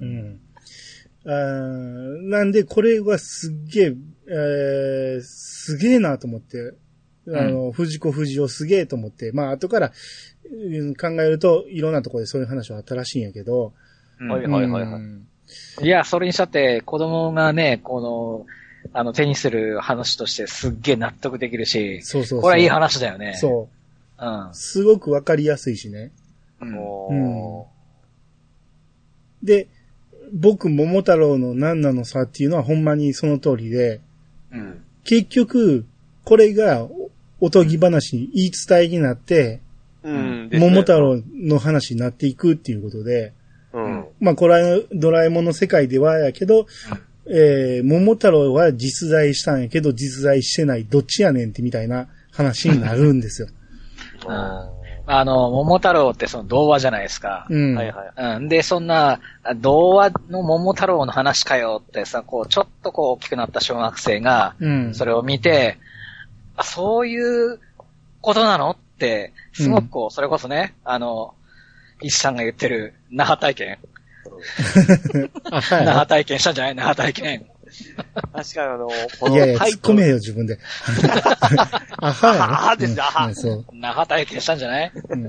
なんで、これはすげえなと思って、藤子不二雄すげえと思って、まあ、後から、考えると、いろんなところでそういう話はあったらしいんやけど。 いや、それにしたって、子供がね、手にする話としてすっげえ納得できるし、これはいい話だよね。 そう。すごくわかりやすいしね。で、僕、桃太郎の何なのさっていうのはほんまにその通りで、結局、これがおとぎ話に言い伝えになって、桃太郎の話になっていくっていうことで、まあ、これはドラえもんの世界ではやけど、桃太郎は実在したんやけど、実在してない、どっちやねんってみたいな話になるんですよ。 桃太郎ってその童話じゃないですか。で、そんな、童話の桃太郎の話かよってさ、ちょっと大きくなった小学生が、それを見て、そういうことなのって、すごくそれこそね、石さんが言ってる、那覇体験。那覇体験したんじゃない？那覇体験。 確かにいやいや、突っ込めよ、自分で。 アハですよ、アハ。 那覇体験したんじゃない？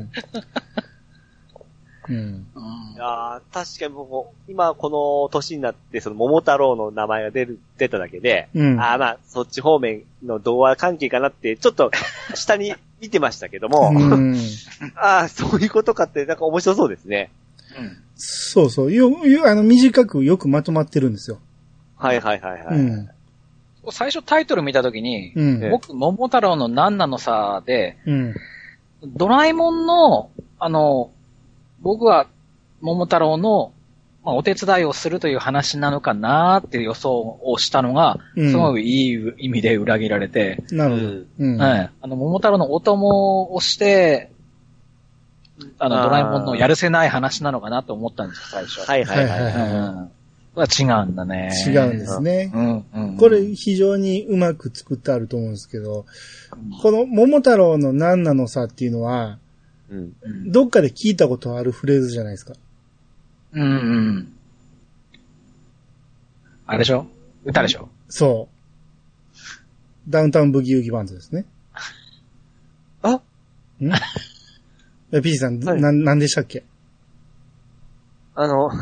いや確かに僕、今この年になって、その桃太郎の名前が出ただけで、まあ、そっち方面の童話関係かなって、ちょっと下に見てましたけども、そういうことかって、なんか面白そうですね。 そうそう。短くよくまとまってるんですよ。 最初タイトル見たときに、僕、桃太郎の何なのさで、ドラえもんの、僕は桃太郎の、お手伝いをするという話なのかなーっていう予想をしたのが、すごくいい意味で裏切られて、 なるほど。桃太郎のお供をして、ドラえもんのやるせない話なのかなと思ったんですよ、最初。違うんだね。 違うんですね。これ非常にうまく作ってあると思うんですけど、この桃太郎の何なのさっていうのは、どっかで聞いたことあるフレーズじゃないですか。 あれでしょ？歌でしょ？ そう。ダウンタウンブギウギバンドですね。ピーチさん、なんでしたっけ？ も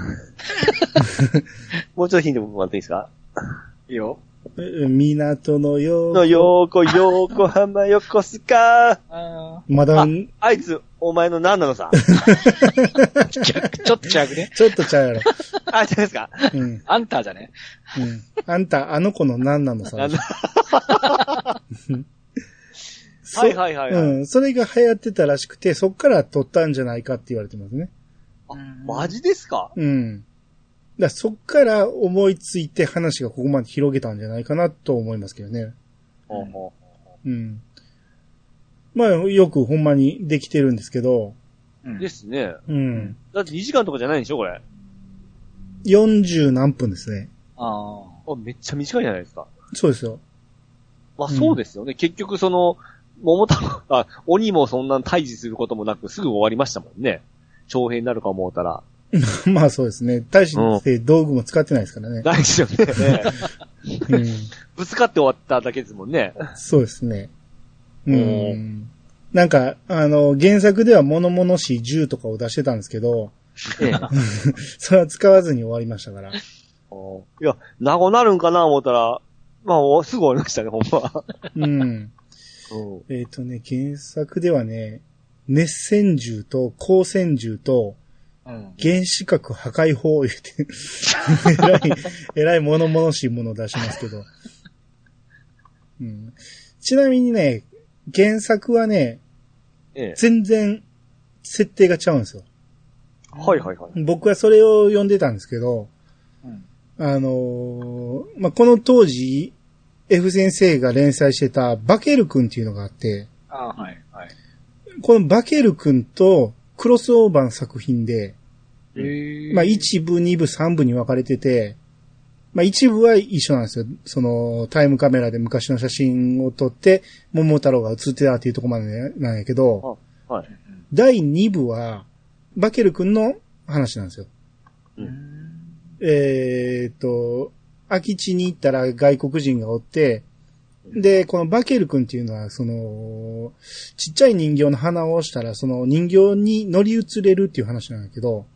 うちょっとヒントもらっていいですか？ いいよ。 港の横浜横須賀。まだ、 あいつ、お前の何なのさ。 ちょっと違うね。 ちょっとちゃうやろ。 違いますか？ あんたじゃね。 あんた、あの子の何なのさ。それが流行ってたらしくて、そっから取ったんじゃないかって言われてますね。 マジですか？ そっから思いついて話がここまで広げたんじゃないかなと思いますけどね。まあ、よくほんまにできてるんですけど。 ですね。だって2時間とかじゃないんでしょ、これ。 40何分ですね。 めっちゃ短いじゃないですか。 そうですよ。 まあそうですよね。結局桃太郎、鬼もそんな退治することもなくすぐ終わりましたもんね。長編になるか思うたら。 まあそうですね。退治って道具も使ってないですからね。 ないですよね。ぶつかって終わっただけですもんね。 そうですね。なんか、原作では物々しい銃とかを出してたんですけど、それは使わずに終わりましたから。いや、名護なるんかな思ったら、まあ、すぐ終わりましたね、ほんま。 原作ではね、熱線銃と光線銃と、原子核破壊砲を言って、えらい物々しいものを出しますけど。ちなみにね、原作はね、全然設定が違うんですよ。 はいはいはい。 僕はそれを読んでたんですけど、まあ、この当時、F 先生が連載してたバケル君っていうのがあって、 はいはい。 このバケル君とクロスオーバーの作品で、まあ1部、2部、3部に分かれてて、まあ1部は一緒なんですよ。タイムカメラで昔の写真を撮って、桃太郎が写ってたっていうところまでなんやけど、第2部は、バケル君の話なんですよ。空き地に行ったら外国人がおって、で、このバケル君っていうのは、ちっちゃい人形の鼻を押したら、その人形に乗り移れるっていう話なんだけど、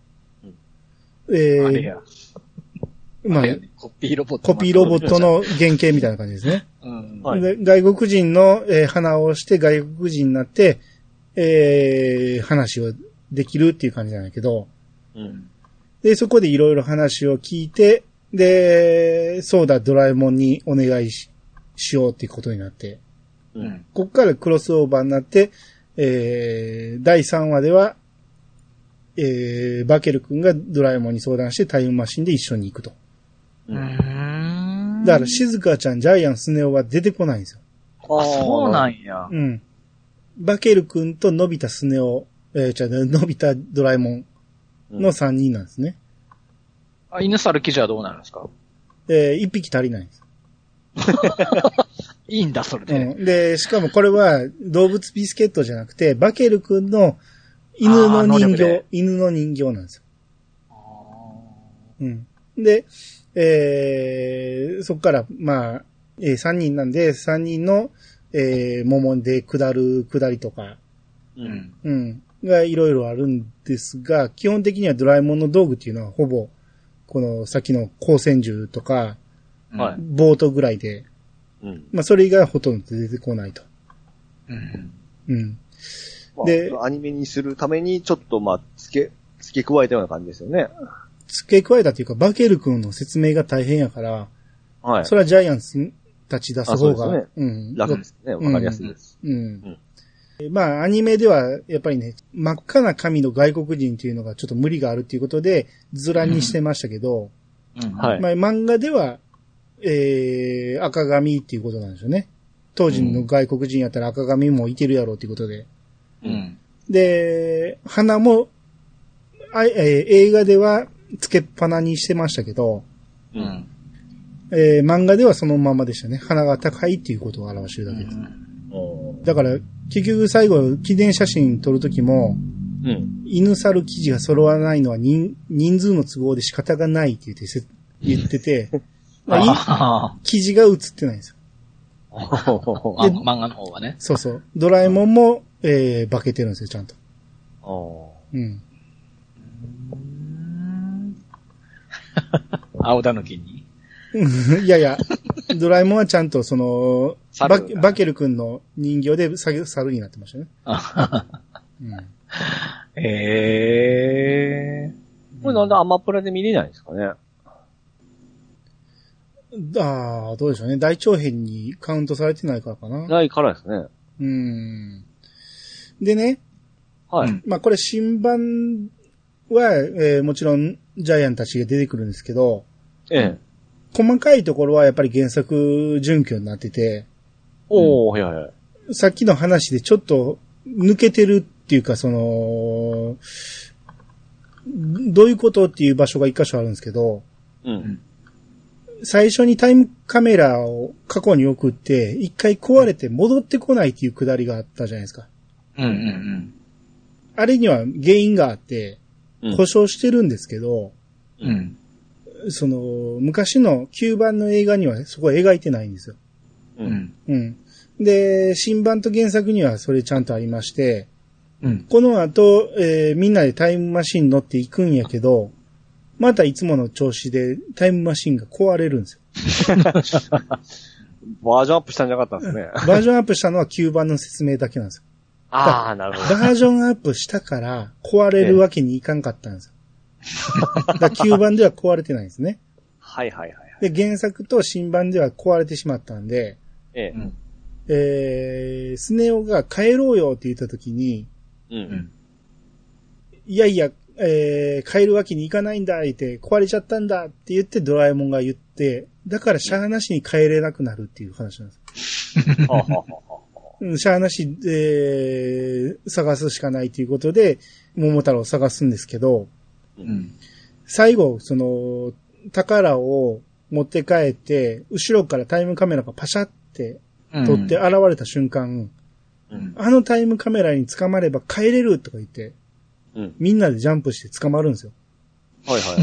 まあ、 コピーロボットの原型みたいな感じですね。で外国人の、鼻を押して外国人になって、話をできるっていう感じなんだけど、で、そこでいろいろ話を聞いて、で、そうだ、ドラえもんにお願いしようっていうことになって、こっからクロスオーバーになって、第3話では、バケル君がドラえもんに相談してタイムマシンで一緒に行くと。だから、静香ちゃん、ジャイアン、スネ夫は出てこないんですよ。 そうなんや。 バケル君とのび太スネ夫、のび太ドラえもんの3人なんですね。 犬猿記事はどうなるんですか ？1匹足りないんです。 いいんだ、それで。 で、しかもこれは動物ビスケットじゃなくて、バケル君の犬の人形なんですよ。で、そこから、まあ、3人なんで、3人の、桃で下りとか、がいろいろあるんですが、基本的にはドラえもんの道具っていうのはほぼ、このさっきの光線銃とか、ボートぐらいで、まあそれ以外はほとんど出てこないと。 で、アニメにするためにちょっとまあ付け加えたような感じですよね。 付け加えたっていうか、バケル君の説明が大変やから、それはジャイアンツたち出す方が、 楽ですね。わかりやすいです。 まあ、アニメでは、やっぱりね、真っ赤な髪の外国人っていうのがちょっと無理があるっていうことで、図覧にしてましたけど、まあ、漫画では、赤髪っていうことなんですよね。当時の外国人やったら赤髪もいてるやろうっていうことで。で、鼻も、映画ではつけっぱなにしてましたけど、漫画ではそのままでしたね。鼻が高いっていうことを表してるだけです。だから、結局最後、記念写真撮るときも、犬猿記事が揃わないのは人数の都合で仕方がないって言ってて、記事が写ってないんですよ。 漫画の方はね。 そうそう。ドラえもんも、化けてるんですよ、ちゃんと。 青田の木にいやいや、ドラえもんはちゃんとバケル君の人形で猿になってましたね。 これなんでアマプラで見れないんですかね。 どうでしょうね。大長編にカウントされてないからかな。 ないからですね。 でね。まあこれ新版は、もちろんジャイアンたちが出てくるんですけど、細かいところはやっぱり原作準拠になってて、さっきの話でちょっと抜けてるっていうか、どういうことっていう場所が一箇所あるんですけど、 最初にタイムカメラを過去に送って、一回壊れて戻ってこないっていうくだりがあったじゃないですか。 うんうんうん。 あれには原因があって、故障してるんですけど、 うん。 昔の旧版の映画にはそこは描いてないんですよ。 うん。 うん。で、新版と原作にはそれちゃんとありまして、 うん。 この後、みんなでタイムマシン乗っていくんやけど、またいつもの調子でタイムマシンが壊れるんですよ。 バージョンアップしたんじゃなかったんですね。 バージョンアップしたのは旧版の説明だけなんですよ。 ああ、なるほど。 バージョンアップしたから壊れるわけにいかんかったんですよ。だ旧版では壊れてないんですね。 はいはいはい。 で、原作と新版では壊れてしまったんで、スネ夫が帰ろうよって言った時に、いやいや、帰るわけにいかないんだ、言って、壊れちゃったんだって言ってドラえもんが言って、だからシャアなしに帰れなくなるっていう話なんです。シャアなしで、探すしかないということで、桃太郎を探すんですけど、最後、宝を持って帰って、後ろからタイムカメラがパシャって撮って現れた瞬間、あのタイムカメラに捕まれば帰れるとか言って、みんなでジャンプして捕まるんですよ。 はいはい。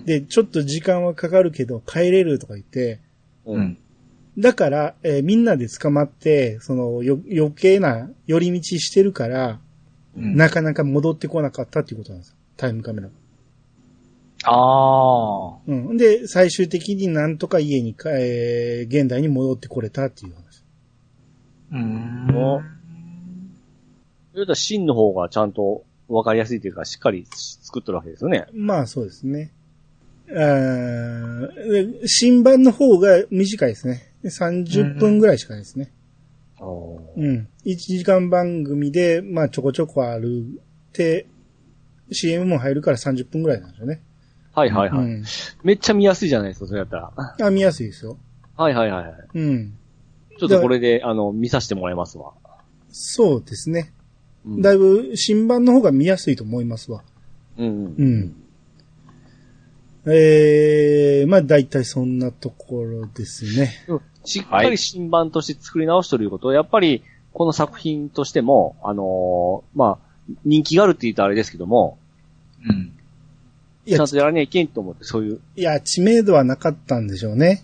で、ちょっと時間はかかるけど帰れるとか言って、だから、みんなで捕まって、余計な寄り道してるから、なかなか戻ってこなかったっていうことなんですよ。タイムカメラが。 ああ。 で、最終的になんとか家に、現代に戻ってこれたっていう話。 それと真の方がちゃんとわかりやすいというか、しっかり作ってるわけですよね。 まあそうですね。新版の方が短いですね。30分ぐらいしかないですね。1時間番組で、まあちょこちょこあるって、CM も入るから30分ぐらいなんですよね。 はいはいはい。めっちゃ見やすいじゃないですか、それやったら。 見やすいですよ。 はいはいはい。ちょっとこれで、見させてもらいますわ。 そうですね。だいぶ新版の方が見やすいと思いますわ。まあ大体そんなところですね。 しっかり新版として作り直しということは、やっぱりこの作品としても、まあ、人気があるって言ったらあれですけども、ちゃんとやらねえけんと思って、そういう。 いや、知名度はなかったんでしょうね。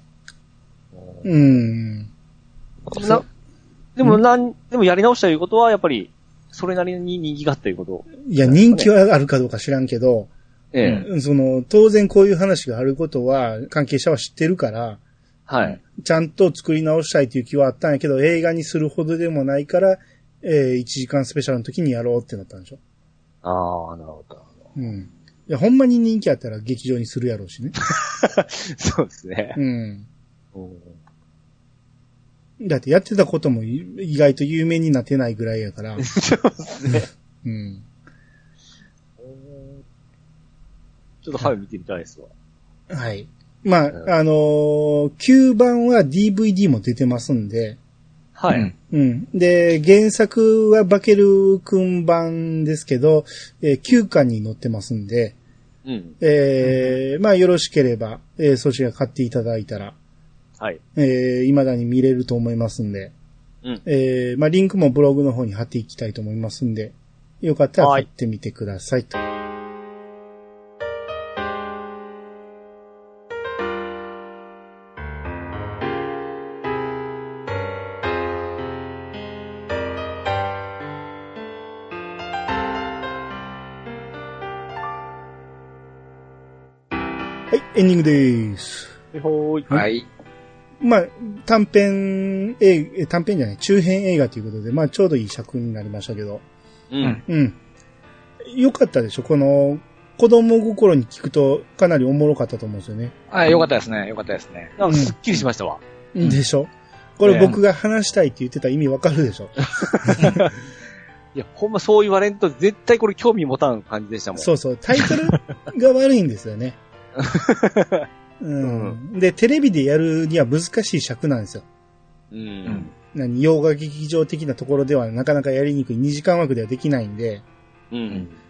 でもやり直したということは、やっぱり、それなりに人気があったということ。 いや、人気はあるかどうか知らんけど、当然こういう話があることは、関係者は知ってるから、ちゃんと作り直したいという気はあったんやけど、映画にするほどでもないから、1時間スペシャルの時にやろうってなったんでしょ。 ああ、なるほど。 いや、ほんまに人気あったら劇場にするやろうしね。 そうですね。 だってやってたことも意外と有名になってないぐらいやから。 そうですね。ちょっと早く見てみたいですわ。 はい。まあ、9版は DVD も出てますんで。で、原作はバケル君版ですけど、9巻に載ってますんで、まあよろしければ、そちら買っていただいたら、未だに見れると思いますんで、まあリンクもブログの方に貼っていきたいと思いますんで、よかったら買ってみてくださいと。エンディングでーす。 はい。 まあ、短編じゃない、中編映画ということで、まあ、ちょうどいい尺になりましたけど。よかったでしょ、この、子供心に聞くとかなりおもろかったと思うんですよね。 よかったですね、よかったですね。 なんかすっきりしましたわ。 でしょ。これ僕が話したいって言ってた意味わかるでしょ。 いや、ほんまそう言われんと絶対これ興味持たん感じでしたもん。 そうそう、タイトルが悪いんですよね。で、テレビでやるには難しい尺なんですよ。洋画劇場的なところではなかなかやりにくい2時間枠ではできないんで。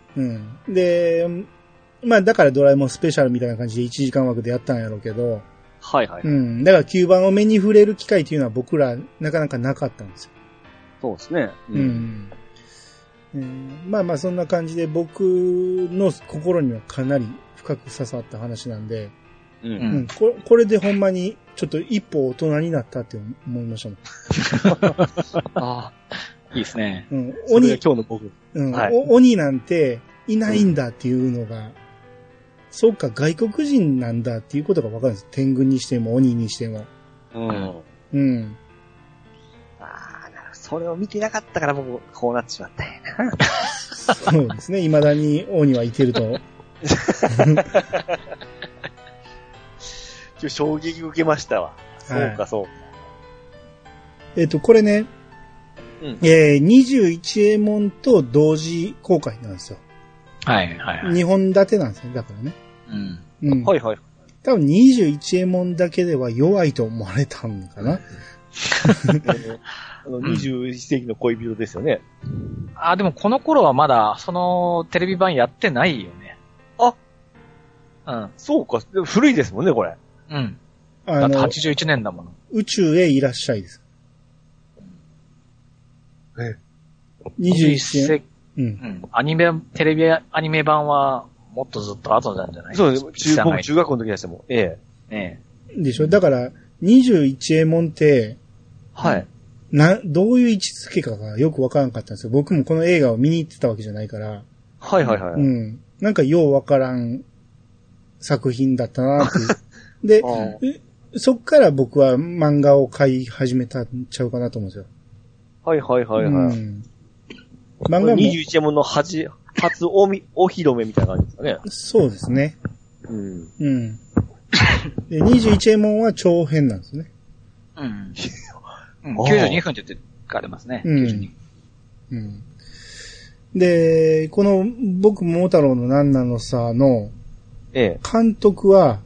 で、まあだからドラえもんスペシャルみたいな感じで1時間枠でやったんやろうけど、 はいはい。 うん。だから吸盤を目に触れる機会っていうのは僕らなかなかなかったんですよ。 そうですね。 うん。まあまあそんな感じで僕の心にはかなり深く刺さった話なんで、うん。これでほんまにちょっと一歩大人になったって思いましたもん。 ああ、いいですね。 うん。鬼、今日の僕。 うん、はい。鬼なんていないんだっていうのが、そうか、外国人なんだっていうことがわかるんです。天狗にしても鬼にしても。 うん。 うん。 それを見てなかったから僕、こうなってしまったんやな。 そうですね。未だに鬼はいてると。 衝撃受けましたわ。そうか、そうか。 これね、21エモンと同時公開なんですよ。 はいはいはい。 2本立てなんですね、だからね。 うん。 はいはい。 多分21エモンだけでは弱いと思われたのかな。 21世紀の恋人ですよね。 でもこの頃はまだ、そのテレビ版やってないよね。うん。 そうか。古いですもんね、これ。 うん。だって81年だもの。 宇宙へいらっしゃいです。 21世紀。うん。テレビアニメ版は、もっとずっと後なんじゃない？ そうです。僕中学校の時でしたもん。ええ。でしょ。だから、21エモンって、 はい。 どういう位置づけかがよくわからなかったんですよ。僕もこの映画を見に行ってたわけじゃないから。 はいはいはい。 うん。なんかようわからん作品だったなって。で、そっから僕は漫画を買い始めたんちゃうかなと思うんですよ。 はいはいはいはい。うん、漫画も。21エモンの初お披露目みたいな感じですかね。 そうですね。 うん。 うん。で、21エモンは長編なんですね。 うん。92分って言って書かれますね。92。 うん。で、この僕桃太郎のなんなのさの監督は、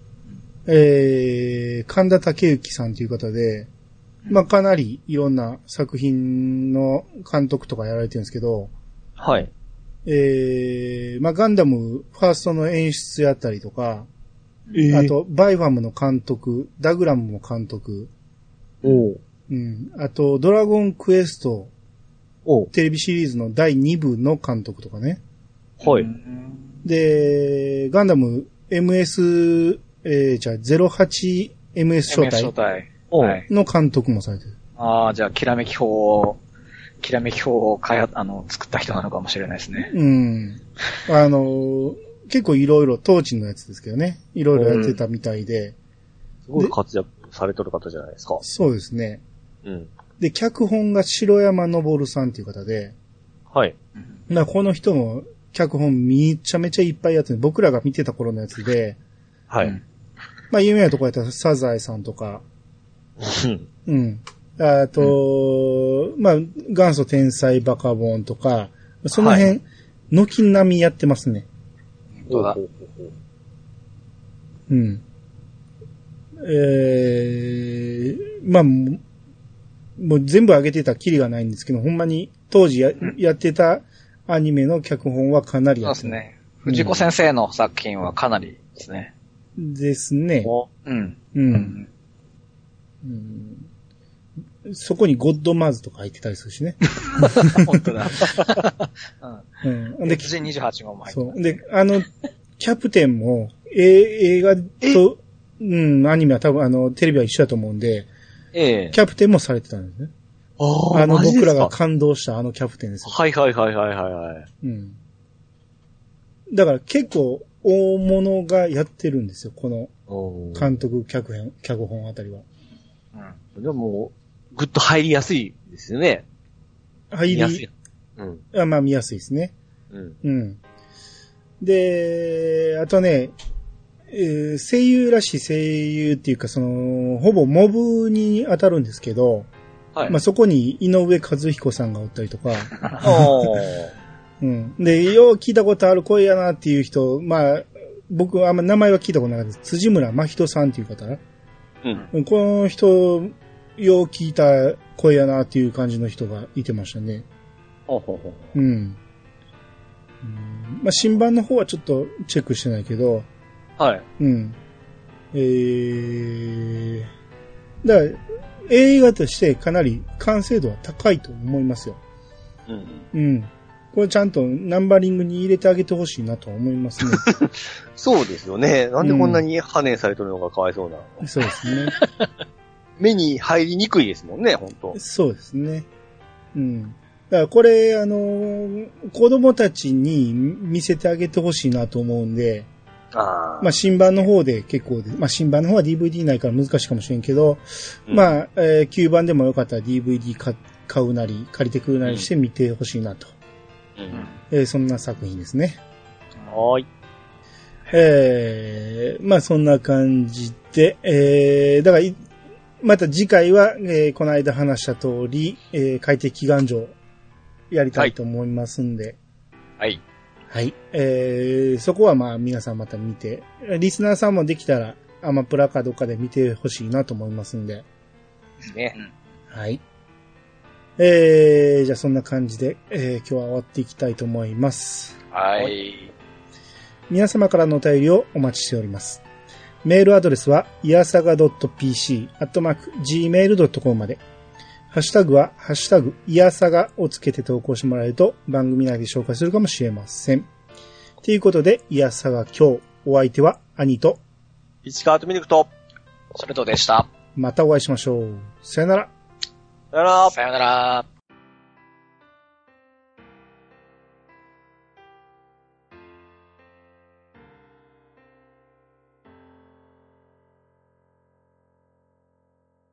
神田武之さんという方で、まあかなりいろんな作品の監督とかやられてるんですけど、 はい。 まあガンダムファーストの演出やったりとか、あとバイファムの監督、ダグラムも監督、うん。あと、ドラゴンクエスト、テレビシリーズの第2部の監督とかね。 はい。 で、ガンダム MS、08MS 招待の監督もされてる。 じゃあ、きらめき砲を作った人なのかもしれないですね。 うん。結構いろいろ、当時のやつですけどね。いろいろやってたみたいで。 すごい活躍されてる方じゃないですか。 そうですね。 うん。 で、脚本が城山昇さんっていう方で、 はい。 この人も脚本めちゃめちゃいっぱいやってる。僕らが見てた頃のやつで、 はい。 まあ、有名なとこやったらサザエさんとか、うん。あと、まあ、元祖天才バカボンとか、その辺、軒並みやってますね。 どうだ。 うん。まあ、もう全部上げてたらキリがないんですけど、ほんまに当時やってたアニメの脚本はかなりやってる。そうですね。藤子先生の作品はかなりですね。 ですね。 うん。 うん。そこにゴッドマーズとか入ってたりするしね。 本当だ。 うん。 で、28号も入ってそう。で、キャプテンも、映画と、アニメは多分テレビは一緒だと思うんで、キャプテンもされてたんですね。僕らが感動したキャプテンですよ。 はいはいはいはいはい。 うん。だから結構大物がやってるんですよ、この監督、脚本あたりは。 うん。でも、ぐっと入りやすいですよね。 入りやすい。うん。まあ見やすいですね。 うん。 うん。で、あとね、声優らしい声優っていうか、ほぼモブに当たるんですけど、はい。まあ、そこに井上和彦さんがおったりとか、うん。で、よう聞いたことある声やなっていう人、まあ、僕あんま名前は聞いたことないです。辻村真人さんっていう方、うん。この人、よう聞いた声やなっていう感じの人がいてましたね。うん。まあ、新版の方はちょっとチェックしてないけど、 はい。 うん。 だから、映画としてかなり完成度は高いと思いますよ。うん。うん。これちゃんとナンバリングに入れてあげてほしいなと思いますね。 そうですよね。なんでこんなに跳ねされてるのがかわいそうな、 そうですね。 目に入りにくいですもんね、本当。 そうですね。うん。だからこれ、子供たちに見せてあげてほしいなと思うんで、まあ新版の方で結構で、まあ新版の方は DVD ないから難しいかもしれんけど、うん、まあ、旧版でもよかったら DVD 買うなり、借りてくるなりして見てほしいなと。うんそんな作品ですね。 はい。 まあそんな感じで、だから、また次回は、この間話した通り、海底祈願場やりたいと思いますんで。 はい。 はい。そこはまあ皆さんまた見て、リスナーさんもできたらアマプラかどっかで見てほしいなと思いますんで。 ですね。 はい。じゃあそんな感じで、今日は終わっていきたいと思います。 はい。 皆様からのお便りをお待ちしております。メールアドレスは、いやさが .pc@gmail.com まで。ハッシュタグは、ハッシュタグ、いやさがをつけて投稿してもらえると、番組内で紹介するかもしれません。ということで、いやさが今日、お相手は、兄と、 市川とミルクと、 それとでした。 またお会いしましょう。さよなら。 さよなら。 さよなら。